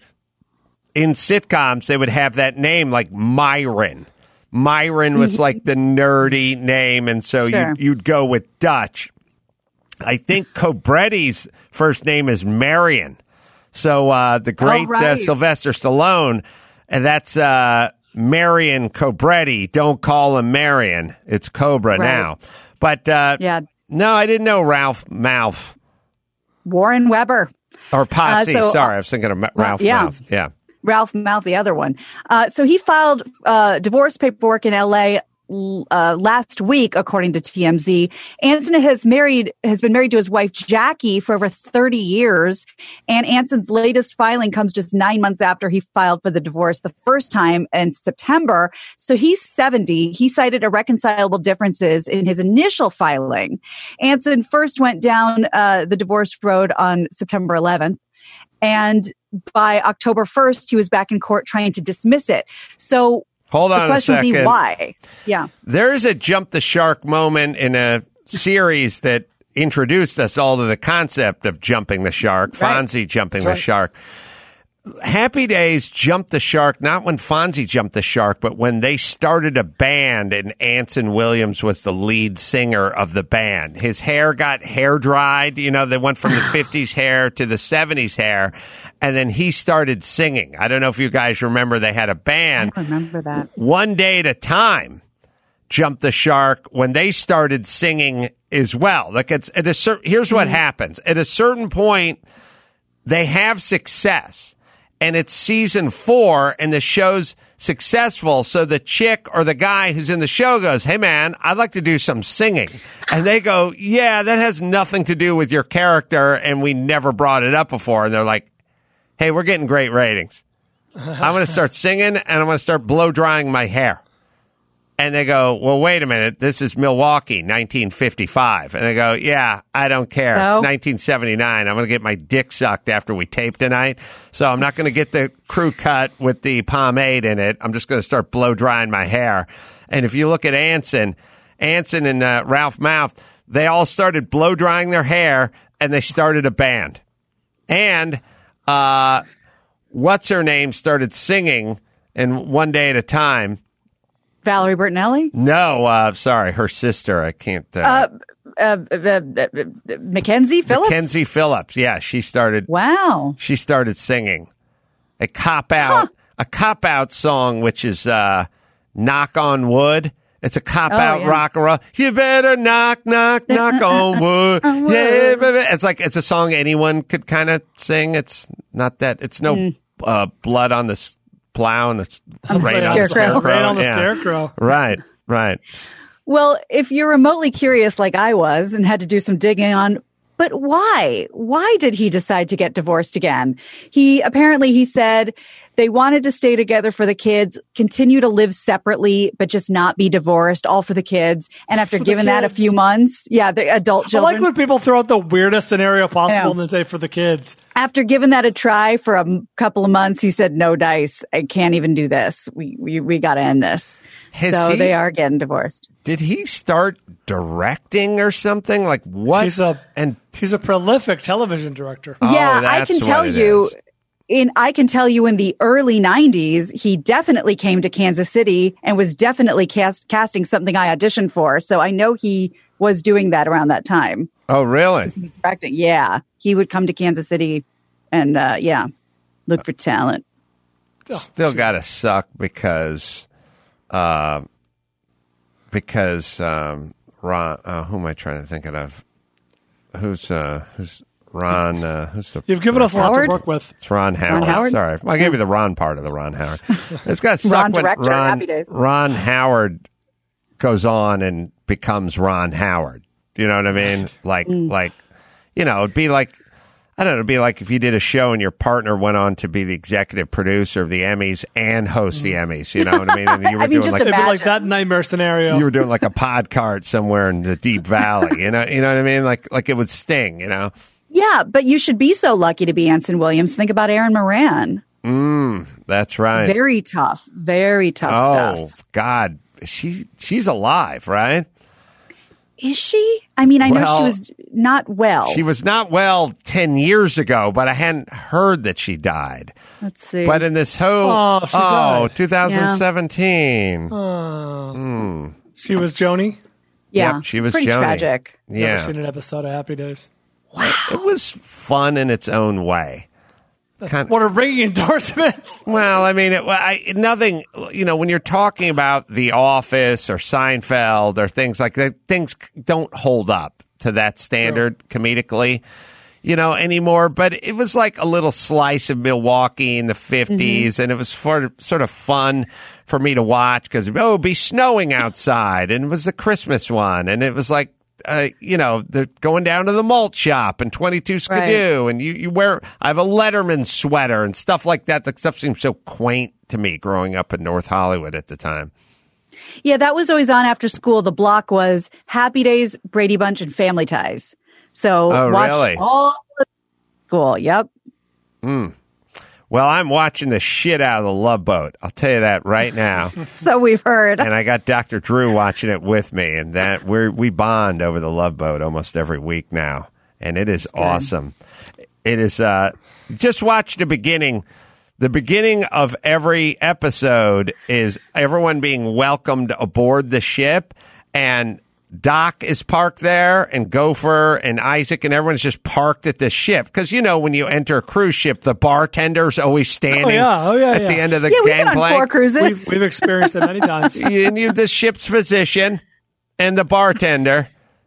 In sitcoms, they would have that name like Myron. Myron was like the nerdy name, and so Sure. you, you'd go with Dutch. I think Cobretti's first name is Marion. So uh, the great right. uh, Sylvester Stallone, and that's uh, Marion Cobretti. Don't call him Marion. It's Cobra Right. now. But uh, Yeah. no, I didn't know Ralph Mouth Warren Weber. or Potsy. Uh, so, Sorry, uh, I was thinking of Ma- Ralph yeah. Mouth. Yeah. Ralph Mouth, the other one. Uh, so he filed uh, divorce paperwork in L A uh, last week, according to T M Z. Anson has married has been married to his wife Jackie for over thirty years, and Anson's latest filing comes just nine months after he filed for the divorce the first time in September. So he's seventy. He cited irreconcilable differences in his initial filing. Anson first went down uh, the divorce road on September eleventh. And by October first, he was back in court trying to dismiss it. So Hold the on a question would be second. why? Yeah. There is a jump the shark moment in a series that introduced us all to the concept of jumping the shark, Right. Fonzie jumping That's the right. shark. Happy Days jumped the shark, not when Fonzie jumped the shark, but when they started a band and Anson Williams was the lead singer of the band. His hair got hair dried. You know, they went from the fifties hair to the seventies hair, and then he started singing. I don't know if you guys remember, they had a band. I remember that. One Day at a Time jumped the shark when they started singing as well. Like it's at a cer- here's what happens. At a certain point, they have success, and it's season four, and the show's successful. So the chick or the guy who's in the show goes, "Hey man, I'd like to do some singing." And they go, "Yeah, that has nothing to do with your character, and we never brought it up before." And they're like, "Hey, we're getting great ratings. I'm going to start singing, and I'm going to start blow drying my hair." And they go, "Well, wait a minute. This is Milwaukee, nineteen fifty-five." And they go, "Yeah, I don't care. No. It's nineteen seventy-nine. I'm going to get my dick sucked after we tape tonight. So I'm not going to get the crew cut with the pomade in it. I'm just going to start blow drying my hair." And if you look at Anson, Anson and uh, Ralph Mouth, they all started blow drying their hair, and they started a band. And uh, what's her name started singing, and One Day at a Time. Valerie Bertinelli? No, uh, sorry, her sister. I can't. Uh, Uh, uh, uh, uh, uh, Mackenzie Phillips? Mackenzie Phillips. Yeah, she started. Wow. She started singing a cop out, Huh. a cop out song, which is uh, "Knock on Wood." It's a cop Oh, out yeah. rock and roll. You better knock, knock, knock on wood. On wood. Yeah, baby. It's like it's a song anyone could kind of sing. It's not that. It's no Mm. uh, blood on the s- snowplow and the On the rain on the scarecrow. scarecrow. Rain on the Yeah. scarecrow. Right, right. Well, if you're remotely curious like I was and had to do some digging on, but why? Why did he decide to get divorced again? He apparently he said they wanted to stay together for the kids, continue to live separately, but just not be divorced, all for the kids. And after For the giving that a kids. few months, yeah, the adult I children. like when people throw out the weirdest scenario I possible know. and then say for the kids. After giving that a try for a m- couple of months, he said, "No dice. I can't even do this. We we we got to end this." Has so he- they are getting divorced. Did he start directing or something? Like what? He's a and he's a prolific television director. Oh, yeah, I that's can tell what it you. is. In I can tell you in the early nineties, he definitely came to Kansas City and was definitely cast, casting something I auditioned for. So I know he was doing that around that time. Oh, really? He was directing. Yeah, he would come to Kansas City and uh, yeah, look for talent. Still got to suck because, uh, because um, Ron. Uh, who am I trying to think of? Who's uh, who's Ron? Uh, who's the, You've given us a lot Howard? to work with. It's Ron Howard. Howard? Sorry, well, I gave you the Ron part of the Ron Howard. It's got to suck Ron when director, Ron, Happy Days. Ron Howard goes on and becomes Ron Howard. You know what I mean? Like, Mm. like, you know, it'd be like, I don't know, it'd be like if you did a show and your partner went on to be the executive producer of the Emmys and host the Emmys. You know what I mean? And you were I mean, doing just like It'd be like Imagine. that nightmare scenario. you were doing like a pod cart somewhere in the deep valley. You know, you know what I mean? Like, like it would sting. You know. Yeah, but you should be so lucky to be Anson Williams. Think about Aaron Moran. Mm, that's right. Very tough. Very tough oh stuff. God, she she's alive, right? Is she? I mean, I know Well, she was not well. She was not well ten years ago, but I hadn't heard that she died. Let's see. But in this whole Oh, she died. twenty seventeen, Uh, She was Joni. yeah, Yep, she was pretty Joni. tragic. Never yeah, seen an episode of Happy Days. it was fun in its own way. Kind What are ringing endorsements? Well, I mean, it, well, I, nothing, you know, when you're talking about The Office or Seinfeld or things like that, things don't hold up to that standard comedically, you know, anymore. But it was like a little slice of Milwaukee in the fifties, and it was for, sort of fun for me to watch because, oh, it'd be snowing outside, and it was the Christmas one, and it was like, Uh, you know, they're going down to the malt shop and twenty-two Skidoo, and you, you wear, I have a Letterman sweater and stuff like that. The stuff seems so quaint to me growing up in North Hollywood at the time. Yeah, that was always on after school. The block was Happy Days, Brady Bunch, and Family Ties. So Oh, watch really? all the school. Yep. Well, I'm watching the shit out of the Love Boat. I'll tell you that right now. So we've heard. And I got Doctor Drew watching it with me, and that we we bond over the Love Boat almost every week now, and it is awesome. It is uh, just watch the beginning. The beginning of every episode is everyone being welcomed aboard the ship, and Doc is parked there, and Gopher and Isaac and everyone's just parked at the ship. Because, you know, when you enter a cruise ship, the bartender's always standing Oh, yeah. Oh, yeah, at yeah. the end of the Yeah, we've been on four gangplank. cruises. We've, we've experienced it many times. You knew the ship's physician and the bartender.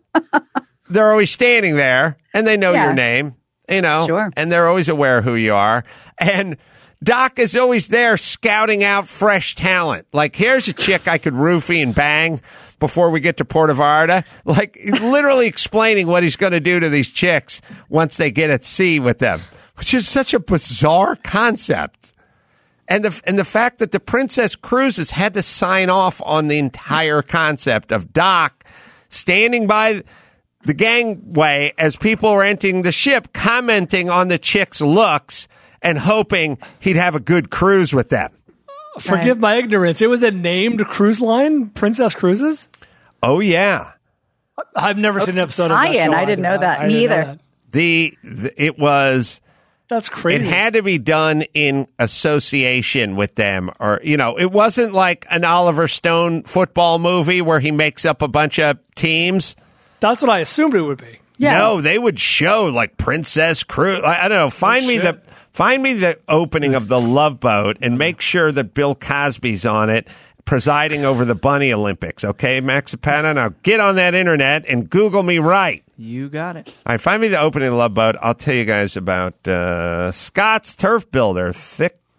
They're always standing there, and they know Yeah. your name, you know, Sure. and they're always aware who you are. And Doc is always there scouting out fresh talent. Like, here's a chick I could roofie and bang before we get to Puerto Vallarta. Like, he's literally explaining what he's going to do to these chicks once they get at sea with them, which is such a bizarre concept. And the and the fact that the Princess Cruises had to sign off on the entire concept of Doc standing by the gangway as people were entering the ship, commenting on the chicks' looks and hoping he'd have a good cruise with them. Forgive my ignorance. It was a named cruise line, Princess Cruises. Oh, yeah. I've never seen an episode of that tie-in. show I didn't either. know that. I Me didn't know either. that. The, the It was... That's crazy. It had to be done in association with them, or, you know, it wasn't like an Oliver Stone football movie where he makes up a bunch of teams. That's what I assumed it would be. Yeah. No, they would show like Princess Cruise. I, I don't know. Find me shit. the find me the opening of the Love Boat and make sure that Bill Cosby's on it, presiding over the Bunny Olympics. Okay, Max Zapata. Now get on that internet and Google me right. You got it. All right, find me the opening of the Love Boat. I'll tell you guys about uh, Scott's Turf Builder, thick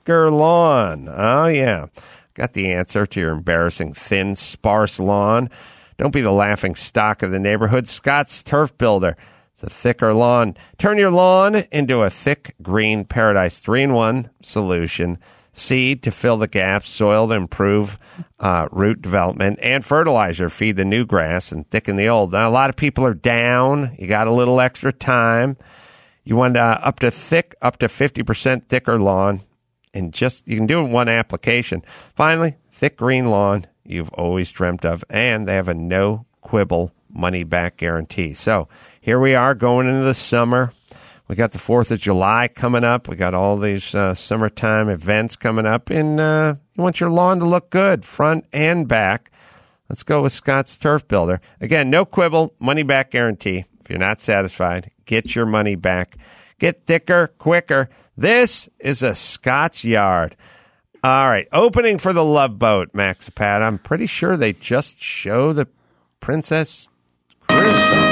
thicker lawn? Oh, yeah. Got the answer to your embarrassing, thin, sparse lawn. Don't be the laughing stock of the neighborhood. Scott's Turf Builder. It's a thicker lawn. Turn your lawn into a thick green paradise. Three in one solution. Seed to fill the gaps, soil to improve uh, root development, and fertilizer. Feed the new grass and thicken the old. Now, a lot of people are down. You got a little extra time. You want uh, up to thick, up to fifty percent thicker lawn. And just, you can do it in one application. Finally, thick green lawn you've always dreamt of. And they have a no quibble money back guarantee. So here we are going into the summer. We got the fourth of July coming up. We got all these uh, summertime events coming up. And uh, you want your lawn to look good, front and back. Let's go with Scott's Turf Builder. Again, no quibble, money back guarantee. If you're not satisfied, get your money back. Get thicker, quicker. This is a Scott's Yard. All right, opening for the Love Boat, Max and Pat. I'm pretty sure they just show the Princess Cruise.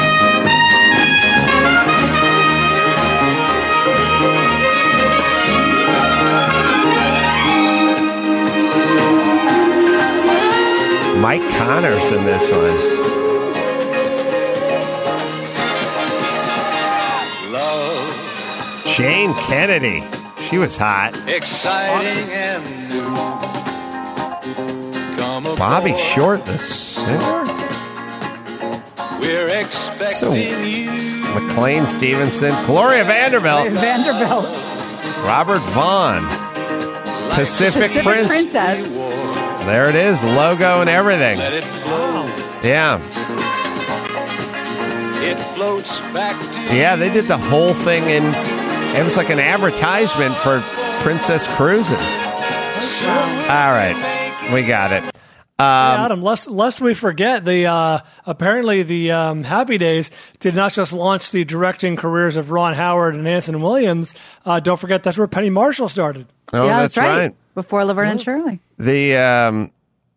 Mike Connors in this one. Jane Kennedy. She was hot. Exciting and new. Come Bobby Short, the singer. We're expecting So, you. McLean Stevenson. Gloria Vanderbilt. Vanderbilt. Robert Vaughn. Pacific, Pacific Prince. Princess. There it is. Logo and everything. Let it flow. Yeah. It floats back to Yeah, they did the whole thing in, it was like an advertisement for Princess Cruises. All right. We got it. Hey, Um, Adam, lest, lest we forget, the uh, apparently the um, Happy Days did not just launch the directing careers of Ron Howard and Anson Williams. Uh, don't forget that's where Penny Marshall started. oh, yeah, that's, that's right. right. Before Laverne and Shirley. The um,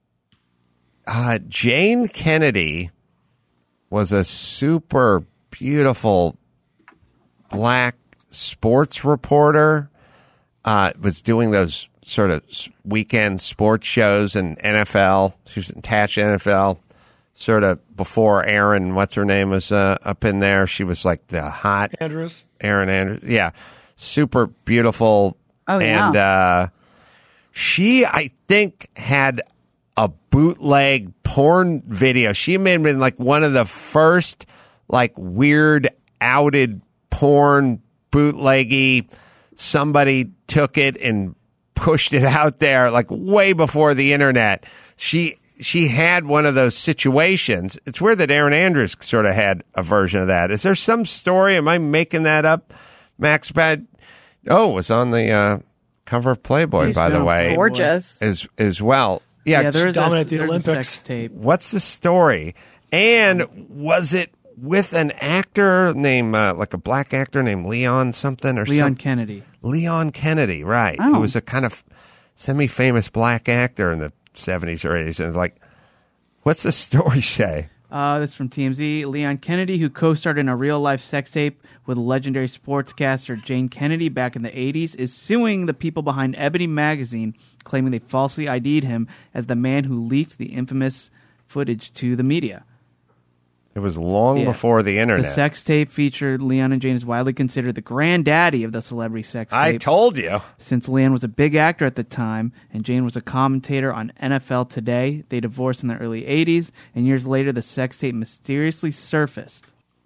uh, Jane Kennedy was a super beautiful black sports reporter. Uh, was doing those sort of weekend sports shows and N F L. She was attached to N F L sort of before Aaron, what's her name, was uh, up in there. She was like the hot Andrews. Aaron Andrews. Yeah. Super beautiful. Oh, yeah. And uh, she, I think, had a bootleg porn video. She may have been like one of the first like weird outed porn bootleggy. Somebody took it and pushed it out there like way before the internet. She she had one of those situations. It's weird that Aaron Andrews sort of had a version of that. Is there some story? Am I making that up? Max Bad. Oh, it was on the uh, cover of Playboy, He's by the been on way, Playboy. Gorgeous. as as well. Yeah, Yeah, there is dominate a, the there's a Olympics. sex tape. what's the story? And was it with an actor named, uh, like a black actor named Leon something or Leon something? Kennedy. Leon Kennedy, right. Oh. Who was a kind of semi-famous black actor in the seventies or eighties. And like, what's the story say? Uh, that's from T M Z. Leon Kennedy, who co-starred in a real-life sex tape with legendary sportscaster Jane Kennedy back in the eighties, is suing the people behind Ebony Magazine, claiming they falsely I D'd him as the man who leaked the infamous footage to the media. It was long Yeah. before the internet. The sex tape featured Leon and Jane is widely considered the granddaddy of the celebrity sex tape. I told you. Since Leon was a big actor at the time and Jane was a commentator on N F L Today, they divorced in the early eighties, and years later the sex tape mysteriously surfaced.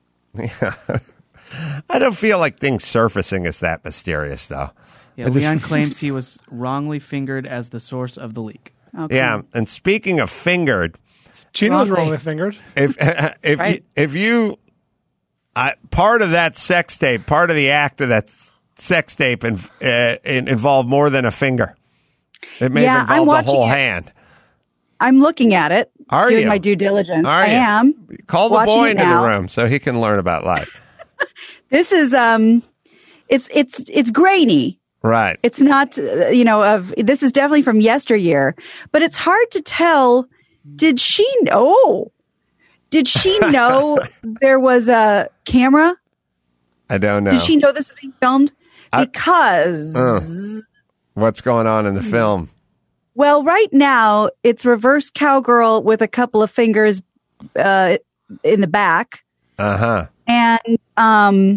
I don't feel like things surfacing is that mysterious, though. Yeah, I just- Leon claims he was wrongly fingered as the source of the leak. Okay. Yeah, and speaking of fingered, Gina was Wrongly. wrongly fingered. if if Right. you, if you uh, part of that sex tape, part of the act of that sex tape, in, uh, in, involved more than a finger. It may Yeah, have I'm involved the whole watching it. hand. I'm looking at it. Are doing you? my due diligence. Are I you? am. Call the watching boy it into now. the room so he can learn about life. This is um, it's it's it's grainy. Right. It's not, uh, you know, of this is definitely from yesteryear, but it's hard to tell. Did she know? Did she know there was a camera? I don't know. Did she know this was being filmed? I- Because Uh. What's going on in the film? Well, right now it's reverse cowgirl with a couple of fingers uh, in the back. Uh-huh. And um,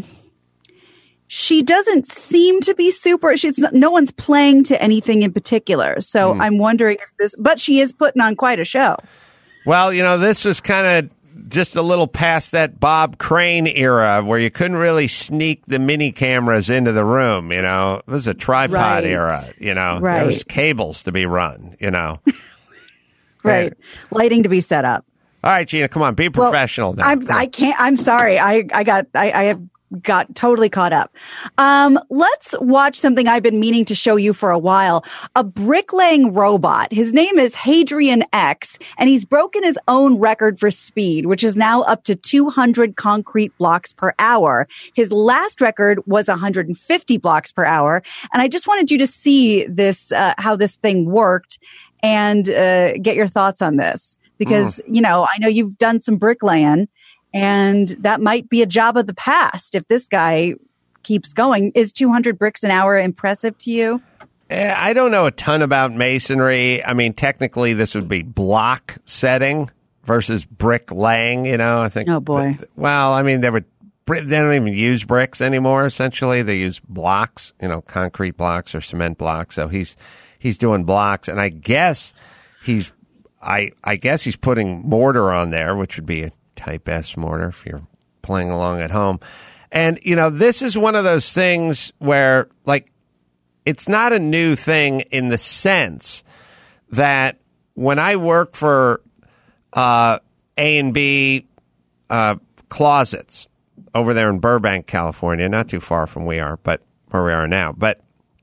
she doesn't seem to be super. She's not, no one's playing to anything in particular. So Hmm. I'm wondering if this, but she is putting on quite a show. Well, you know, this was kind of just a little past that Bob Crane era where you couldn't really sneak the mini cameras into the room, you know. It was a tripod Right. era, you know. Right. There was cables to be run, you know. Right. Lighting to be set up. All right, Gina, come on, be Well, professional now. I'm, I can't. I'm sorry. I, I got. I, I have got totally caught up. Um, let's watch something I've been meaning to show you for a while. A bricklaying robot. His name is Hadrian X, and he's broken his own record for speed, which is now up to two hundred concrete blocks per hour. His last record was one hundred fifty blocks per hour, and I just wanted you to see this, uh, how this thing worked, and uh, get your thoughts on this. Because, you know, I know you've done some bricklaying, and that might be a job of the past if this guy keeps going. Is two hundred bricks an hour impressive to you? Eh, I don't know a ton about masonry. I mean, technically, this would be block setting versus brick laying, you know. I think. Oh, boy. th- well, I mean, they would. They don't even use bricks anymore, essentially. They use blocks, you know, concrete blocks or cement blocks. So he's he's doing blocks, and I guess he's I I guess he's putting mortar on there, which would be a Type S mortar if you're playing along at home. And, you know, this is one of those things where, like, it's not a new thing in the sense that when I worked for uh, A and B uh, Closets over there in Burbank, California, not too far from we are, but where we are now. But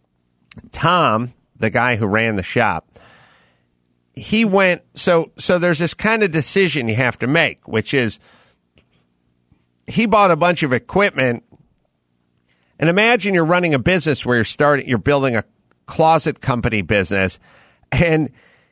Tom, the guy who ran the shop, he went, so so there's this kind of decision you have to make, which is he bought a bunch of equipment, and imagine you're running a business where you're starting, you're building a closet company business, and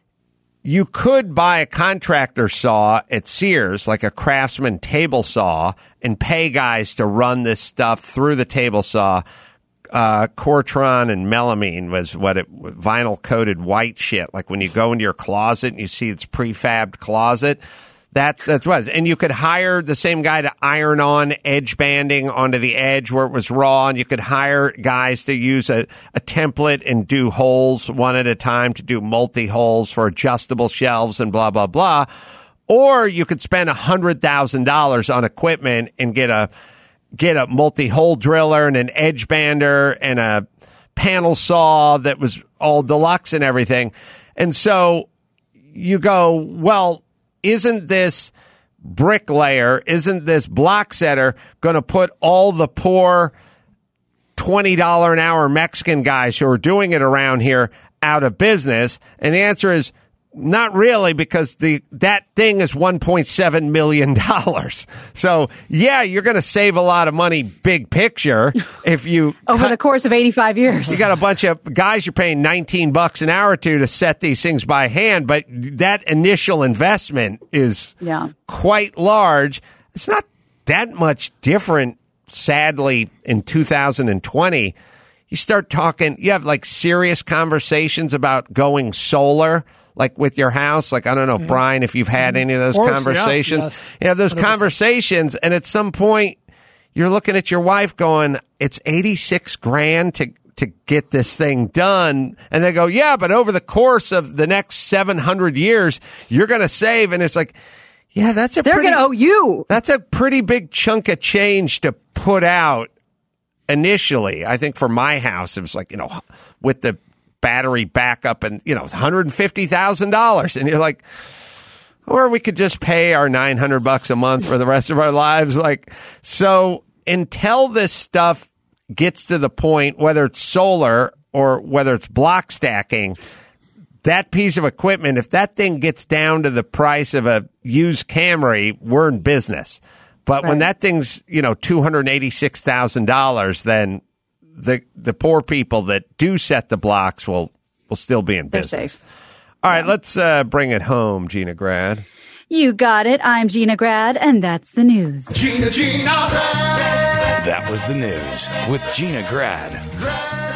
you could buy a contractor saw at Sears, like a Craftsman table saw, and pay guys to run this stuff through the table saw. Uh, Cortron and melamine was what it, vinyl coated white shit. Like when you go into your closet and you see it's prefabbed closet, that's, that's what it was. And you could hire the same guy to iron on edge banding onto the edge where it was raw. And you could hire guys to use a, a template and do holes one at a time to do multi holes for adjustable shelves and blah, blah, blah. Or you could spend a hundred thousand dollars on equipment and get a, get a multi-hole driller and an edge bander and a panel saw that was all deluxe and everything. And so you go, well, isn't this bricklayer, isn't this block setter going to put all the poor twenty dollars an hour Mexican guys who are doing it around here out of business? And the answer is, not really, because the that thing is one point seven million dollars. So, yeah, you're going to save a lot of money, big picture, if you... Over cut, the course of eighty-five years. You got a bunch of guys you're paying nineteen bucks an hour to to set these things by hand, but that initial investment is Yeah. quite large. It's not that much different, sadly, in two thousand twenty. You start talking, you have like serious conversations about going solar, like with your house. Like, I don't know, mm-hmm. Brian, if you've had any of those of course, conversations. yes, yes. You know, those one hundred percent. conversations, and at some point, you're looking at your wife going, it's eighty-six grand to to get this thing done. And they go, yeah, but over the course of the next seven hundred years, you're going to save. And it's like, yeah, that's a They're pretty, going to owe you. That's a pretty big chunk of change to put out initially. I think for my house, it was like, you know, with the battery backup and, you know, one hundred fifty thousand dollars. And you're like, or we could just pay our nine hundred bucks a month for the rest of our lives. Like, so until this stuff gets to the point, whether it's solar or whether it's block stacking, that piece of equipment, if that thing gets down to the price of a used Camry, we're in business. But Right. when that thing's, you know, two hundred eighty-six thousand dollars, then the the poor people that do set the blocks will, will still be in They're business. safe. All right, let's uh, bring it home, Gina Grad. You got it. I'm Gina Grad, and that's the news. Gina, Gina, Grad. That was the news with Gina Grad.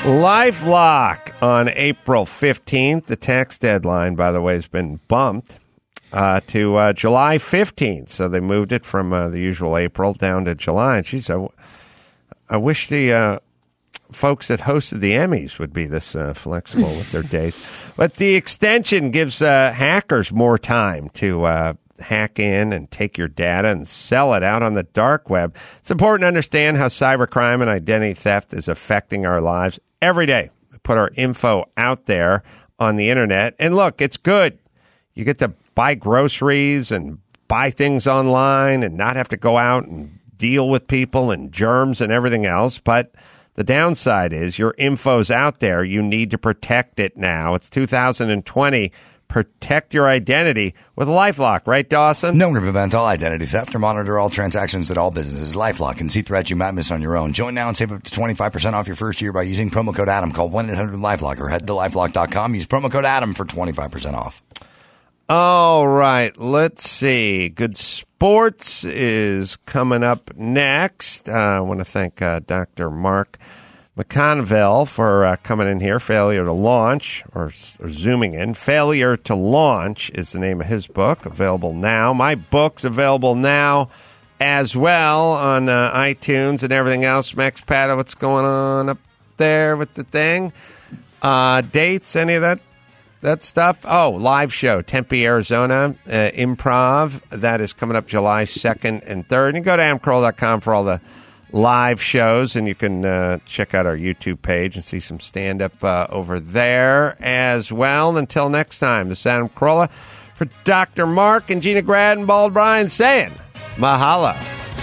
LifeLock on April fifteenth. The tax deadline, by the way, has been bumped uh, to uh, July fifteenth. So they moved it from uh, the usual April down to July. And geez, I, I wish the uh, folks that hosted the Emmys would be this uh, flexible with their days. But the extension gives uh, hackers more time to uh, hack in and take your data and sell it out on the dark web. It's important to understand how cybercrime and identity theft is affecting our lives every day. We put our info out there on the internet. And look, it's good. You get to buy groceries and buy things online and not have to go out and deal with people and germs and everything else. But the downside is your info's out there. You need to protect it now. It's two thousand twenty. Protect your identity with LifeLock, right, Dawson? Known to prevent all identity theft or monitor all transactions at all businesses. LifeLock can see threats you might miss on your own. Join now and save up to twenty-five percent off your first year by using promo code Adam. Call one eight hundred LifeLock or head to lifelock dot com. Use promo code Adam for twenty-five percent off. All right, let's see. Good Sports is coming up next. Uh, I want to thank uh, Doctor Mark McConville for uh, coming in here. Failure to Launch, or, or zooming in. Failure to Launch is the name of his book, available now. My book's available now as well on uh, iTunes and everything else. Max Pato, what's going on up there with the thing? Uh, dates, any of that that stuff? Oh, live show, Tempe, Arizona, uh, Improv. That is coming up July second and third. And go to adam carolla dot com for all the live shows, and you can uh, check out our YouTube page and see some stand-up uh, over there as well. And until next time, this is Adam Carolla for Doctor Mark and Gina Grad and Bald Brian saying mahalo.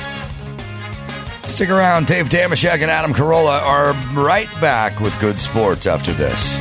Stick around. Dave Damashek and Adam Carolla are right back with Good Sports after this.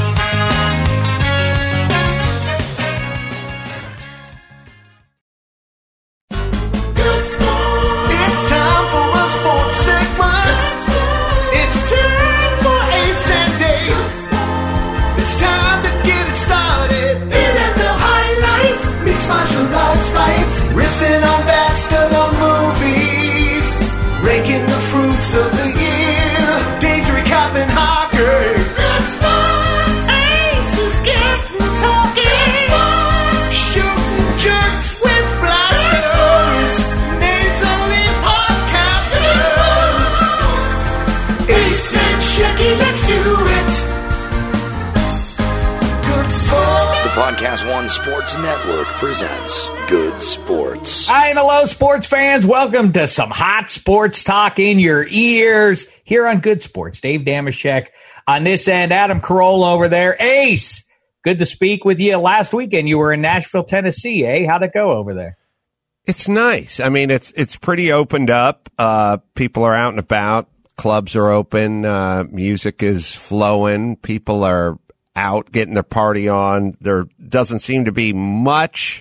It's time for a sports segment. It's time for Ace and Dave. It's time to get it started. N F L highlights, mixed martial arts fights, riffing on bats, still on movies, ranking the fruits of the year. Dave's recapping hockey. Good sports. Ace is getting talking. Shooting jerks with blasters. Names only podcasters. Ace and Shecky, let's do it. Good sports. The Podcast One Sports Network presents Good Sports. Hi, and hello, sports fans. Welcome to some hot sports talk in your ears here on Good Sports. Dave Damashek on this end, Adam Carolla over there. Ace, good to speak with you. Last weekend you were in Nashville, Tennessee, eh? How'd it go over there? It's nice. I mean, it's it's pretty opened up. Uh, people are out and about. Clubs are open. Uh, music is flowing. People are out getting their party on. There doesn't seem to be much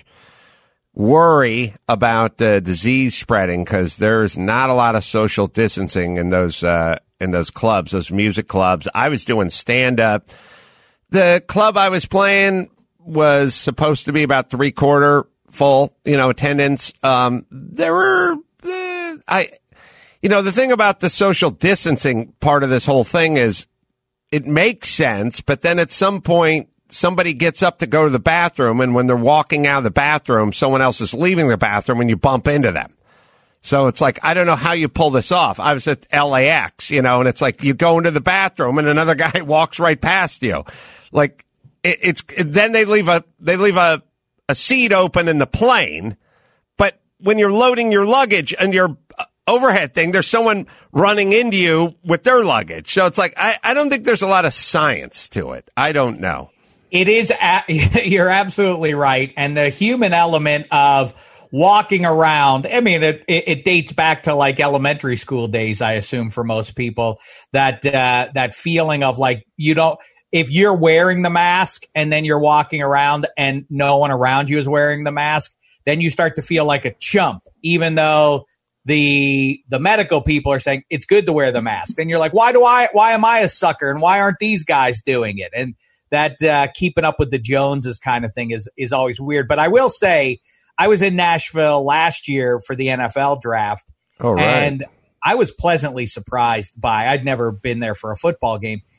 worry about the disease spreading because there's not a lot of social distancing in those uh, in those clubs, those music clubs. I was doing stand up. The club I was playing was supposed to be about three quarter full, you know, attendance. Um, there were, uh, I, you know, the thing about the social distancing part of this whole thing is it makes sense, but then at some point somebody gets up to go to the bathroom, and when they're walking out of the bathroom, someone else is leaving the bathroom and you bump into them. So it's like, I don't know how you pull this off. I was at L A X, you know, and it's like you go into the bathroom and another guy walks right past you. Like it, it's, then they leave a, they leave a, a seat open in the plane. But when you're loading your luggage and your overhead thing, there's someone running into you with their luggage. So it's like, I, I don't think there's a lot of science to it. I don't know. It is, a- you're absolutely right. And the human element of walking around, I mean, it, it, it dates back to like elementary school days, I assume, for most people, that, uh, that feeling of like, you don't, if you're wearing the mask and then you're walking around and no one around you is wearing the mask, then you start to feel like a chump, even though the the medical people are saying it's good to wear the mask. Then you're like, why do I, why am I a sucker? And why aren't these guys doing it? And that uh, keeping up with the Joneses kind of thing is, is always weird. But I will say, I was in Nashville last year for the N F L draft. Oh, right. And I was pleasantly surprised by, I'd never been there for a football game.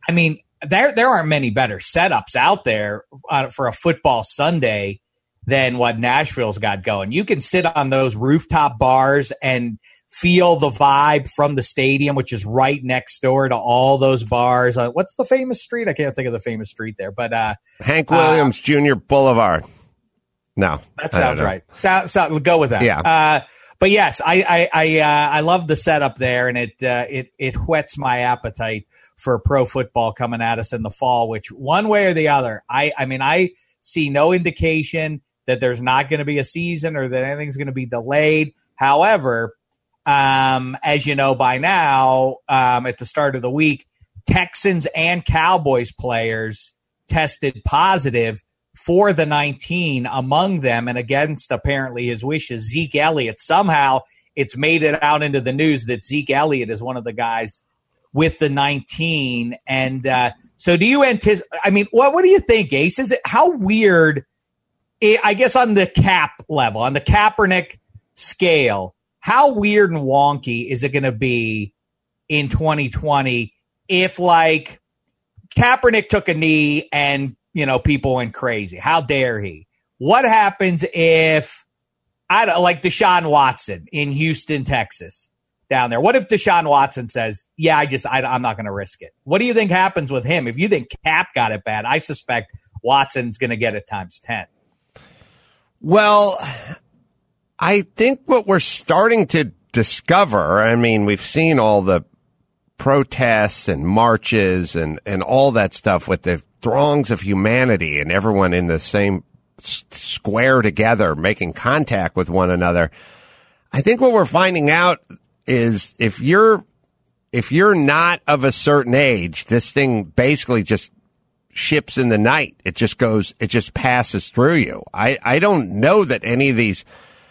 I mean, there there aren't many better setups out there uh, for a football Sunday than what Nashville's got going. You can sit on those rooftop bars and feel the vibe from the stadium, which is right next door to all those bars. Uh, what's the famous street? I can't think of the famous street there, but uh, Hank Williams uh, Junior Boulevard. No, that sounds right. So, so, we'll go with that. Yeah. Uh, but yes, I I I, uh, I love the setup there, and it uh, it it whets my appetite for pro football coming at us in the fall. Which one way or the other, I I mean I see no indication that there's not going to be a season or that anything's going to be delayed. However, um, as you know by now, um, at the start of the week, Texans and Cowboys players tested positive for the nineteen, among them, and against apparently his wishes, Zeke Elliott. Somehow it's made it out into the news that Zeke Elliott is one of the guys with the nineteen. And uh, so do you anticipate, I mean, what, what do you think, Ace? Is it, how weird, I guess on the Cap level, on the Kaepernick scale, how weird and wonky is it going to be in twenty twenty if, like, Kaepernick took a knee and, you know, people went crazy? How dare he? What happens if, I don't like Deshaun Watson in Houston, Texas, down there? What if Deshaun Watson says, yeah, I just, I, I'm not going to risk it? What do you think happens with him? If you think Cap got it bad, I suspect Watson's going to get it times ten. Well, I think what we're starting to discover, I mean, we've seen all the protests and marches and, and all that stuff with the throngs of humanity and everyone in the same s- square together, making contact with one another. I think what we're finding out is if you're, if you're not of a certain age, this thing basically just ships in the night. It just goes, it just passes through you. I, I don't know that any of these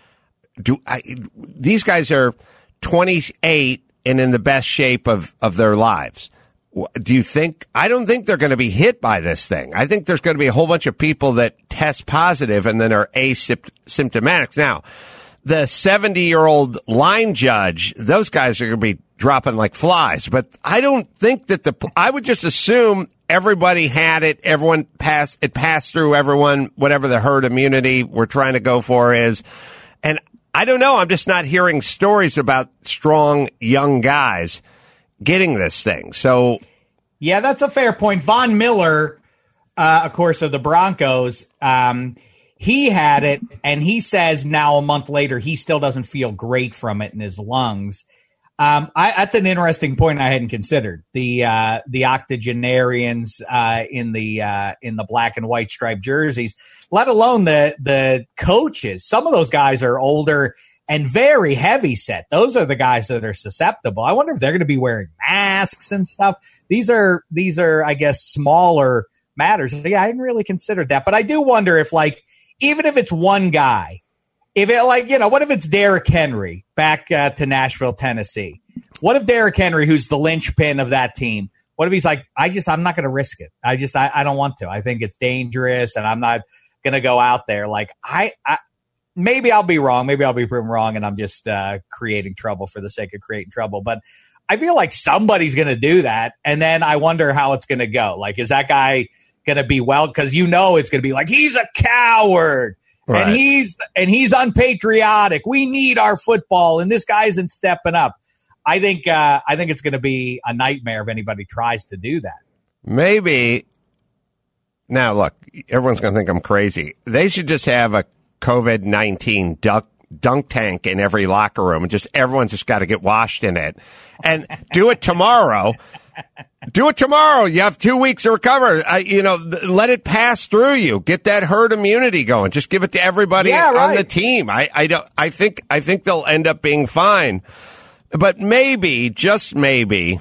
do. I, these guys are twenty-eight and in the best shape of, of their lives. Do you think, I don't think they're going to be hit by this thing. I think there's going to be a whole bunch of people that test positive and then are asymptomatic. Now, the seventy-year-old line judge, those guys are going to be dropping like flies. But I don't think that the, I would just assume everybody had it. Everyone passed, it passed through everyone, whatever the herd immunity we're trying to go for is. And I don't know. I'm just not hearing stories about strong young guys getting this thing. So, yeah, that's a fair point. Von Miller, uh, of course, of the Broncos, um, he had it, and he says now a month later he still doesn't feel great from it in his lungs. Um, I, that's an interesting point I hadn't considered. The uh, the octogenarians uh, in the uh, in the black and white striped jerseys, let alone the the coaches. Some of those guys are older and very heavy set. Those are the guys that are susceptible. I wonder if they're going to be wearing masks and stuff. These are these are I guess smaller matters. Yeah, I hadn't really considered that, but I do wonder if, like, even if it's one guy. If it, like, you know, what if it's Derrick Henry back uh, to Nashville, Tennessee? What if Derrick Henry, who's the linchpin of that team, what if he's like, I just, I'm not going to risk it. I just, I, I don't want to. I think it's dangerous and I'm not going to go out there. Like, I, I, maybe I'll be wrong. Maybe I'll be proven wrong and I'm just uh, creating trouble for the sake of creating trouble. But I feel like somebody's going to do that. And then I wonder how it's going to go. Like, is that guy going to be well? Because you know it's going to be like, he's a coward. Right. And he's and he's unpatriotic. We need our football, and this guy isn't stepping up. I think uh, I think it's going to be a nightmare if anybody tries to do that. Maybe. Now, look, everyone's going to think I'm crazy. They should just have a COVID nineteen dunk, dunk tank in every locker room, and just everyone's just got to get washed in it, and do it tomorrow. Do it tomorrow. You have two weeks to recover. I, you know, th- let it pass through you. Get that herd immunity going. Just give it to everybody yeah, right. on the team. I, I don't. I think. I think they'll end up being fine. But maybe, just maybe,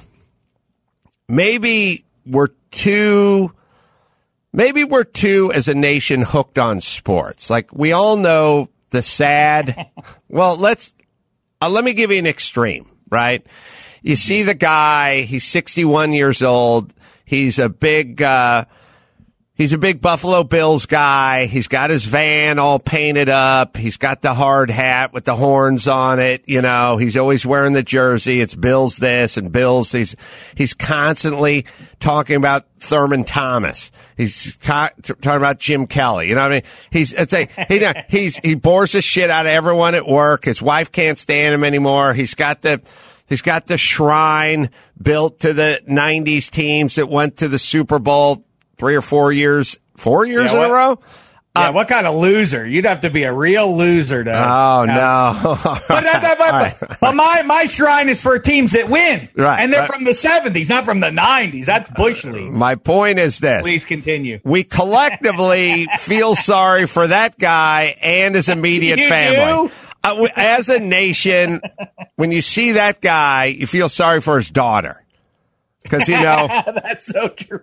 maybe we're too. Maybe we're too, as a nation, hooked on sports. Like, we all know the sad. Well, let's. Uh, let me give you an extreme. Right. You see the guy, he's sixty-one years old. He's a big, uh, He's a big Buffalo Bills guy. He's got his van all painted up. He's got the hard hat with the horns on it. You know, he's always wearing the jersey. It's Bills this and Bills. He's, he's constantly talking about Thurman Thomas. He's ta- talking about Jim Kelly. You know what I mean? He's, it's a, he, he's, he bores the shit out of everyone at work. His wife can't stand him anymore. He's got the, he's got the shrine built to the nineties teams that went to the Super Bowl three or four years, four years yeah, in a row. Yeah, Uh, what kind of loser? You'd have to be a real loser to. Oh, no. but, but, but, but my, my shrine is for teams that win. Right. And they're Right. from the seventies, not from the nineties. That's Bush League. My point is this. Please continue. We collectively feel sorry for that guy and his immediate You family. do? Uh, w- as a nation, when you see that guy, you feel sorry for his daughter. Because, you know. That's so true.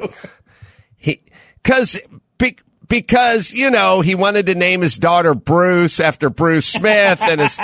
He, cause, be, because, you know, he wanted to name his daughter Bruce after Bruce Smith and his,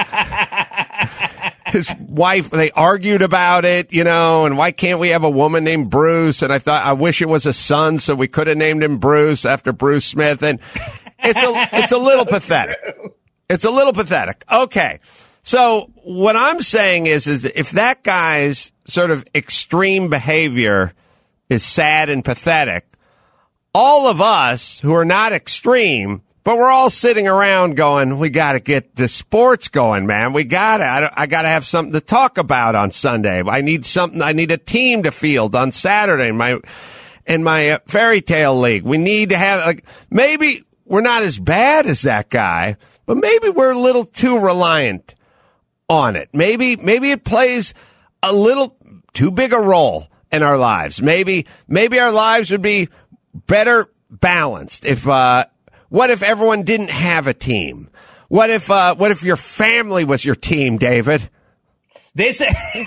his wife, they argued about it, you know, and why can't we have a woman named Bruce? And I thought, I wish it was a son so we could have named him Bruce after Bruce Smith. And it's a, it's a little pathetic. It's a little pathetic. Okay. So what I'm saying is, is that if that guy's sort of extreme behavior is sad and pathetic, all of us who are not extreme, but we're all sitting around going, we got to get the sports going, man. We got to, I, I got to have something to talk about on Sunday. I need something, I need a team to field on Saturday in my, in my uh, fairy tale league. We need to have, like, maybe we're not as bad as that guy, but maybe we're a little too reliant on it. Maybe, maybe it plays a little too big a role in our lives. Maybe, maybe our lives would be better balanced if, uh, what if everyone didn't have a team? What if, uh, what if your family was your team, David? This,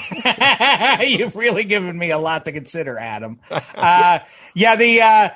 you've really given me a lot to consider, Adam. Uh, yeah, the, uh,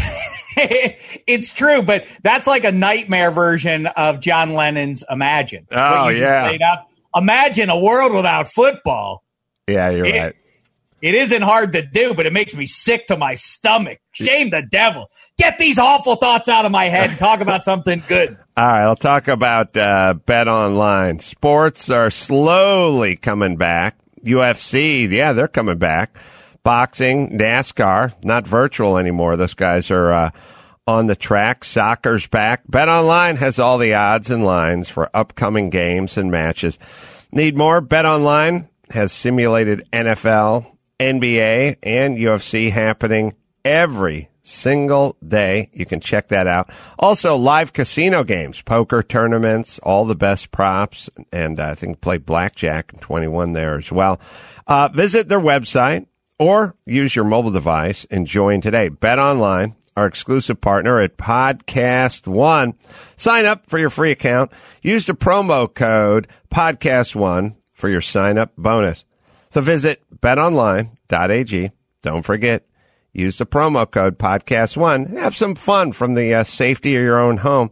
it's true, but that's like a nightmare version of John Lennon's Imagine. Oh, yeah. Laid out. Imagine a world without football. Yeah, you're it, right. It isn't hard to do, but it makes me sick to my stomach. Shame the devil. Get these awful thoughts out of my head and talk about something good. All right, I'll talk about uh, Bet Online. Sports are slowly coming back. U F C, yeah, they're coming back. Boxing, NASCAR, not virtual anymore. Those guys are uh, on the track. Soccer's back. Bet Online has all the odds and lines for upcoming games and matches. Need more? Bet Online has simulated N F L, N B A, and U F C happening every single day. You can check that out. Also, live casino games, poker tournaments, all the best props, and I think play blackjack and twenty-one there as well. Uh, visit their website or use your mobile device and join today. Bet Online, our exclusive partner at Podcast One. Sign up for your free account. Use the promo code Podcast One for your sign-up bonus. So visit bet online dot a g. Don't forget, use the promo code Podcast One. Have some fun from the uh, safety of your own home.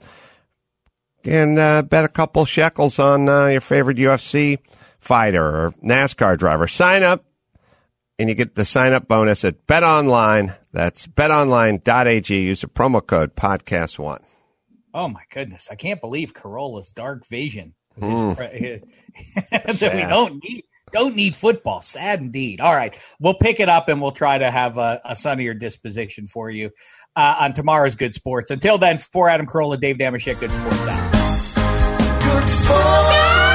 And uh, bet a couple shekels on uh, your favorite U F C fighter or NASCAR driver. Sign up, and you get the sign-up bonus at BetOnline. That's bet online dot a g. Use the promo code Podcast One. Oh, my goodness. I can't believe Corolla's dark vision. Mm. that we don't need don't need football. Sad indeed. All right, we'll pick it up and we'll try to have a, a sunnier disposition for you uh, on tomorrow's Good Sports. Until then, for Adam Carolla, Dave Damashek, Good Sports out. Good Sports.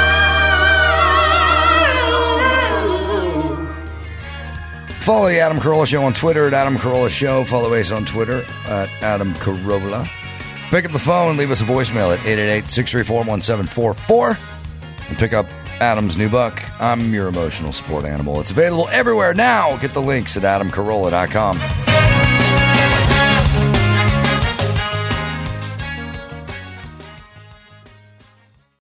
Follow the Adam Carolla Show on Twitter at Adam Carolla Show. Follow Ace on Twitter at Adam Carolla. Pick up the phone, leave us a voicemail at eight eight eight, six three four, one seven four four and pick up Adam's new book, I'm Your Emotional Support Animal. It's available everywhere now. Get the links at adam carolla dot com.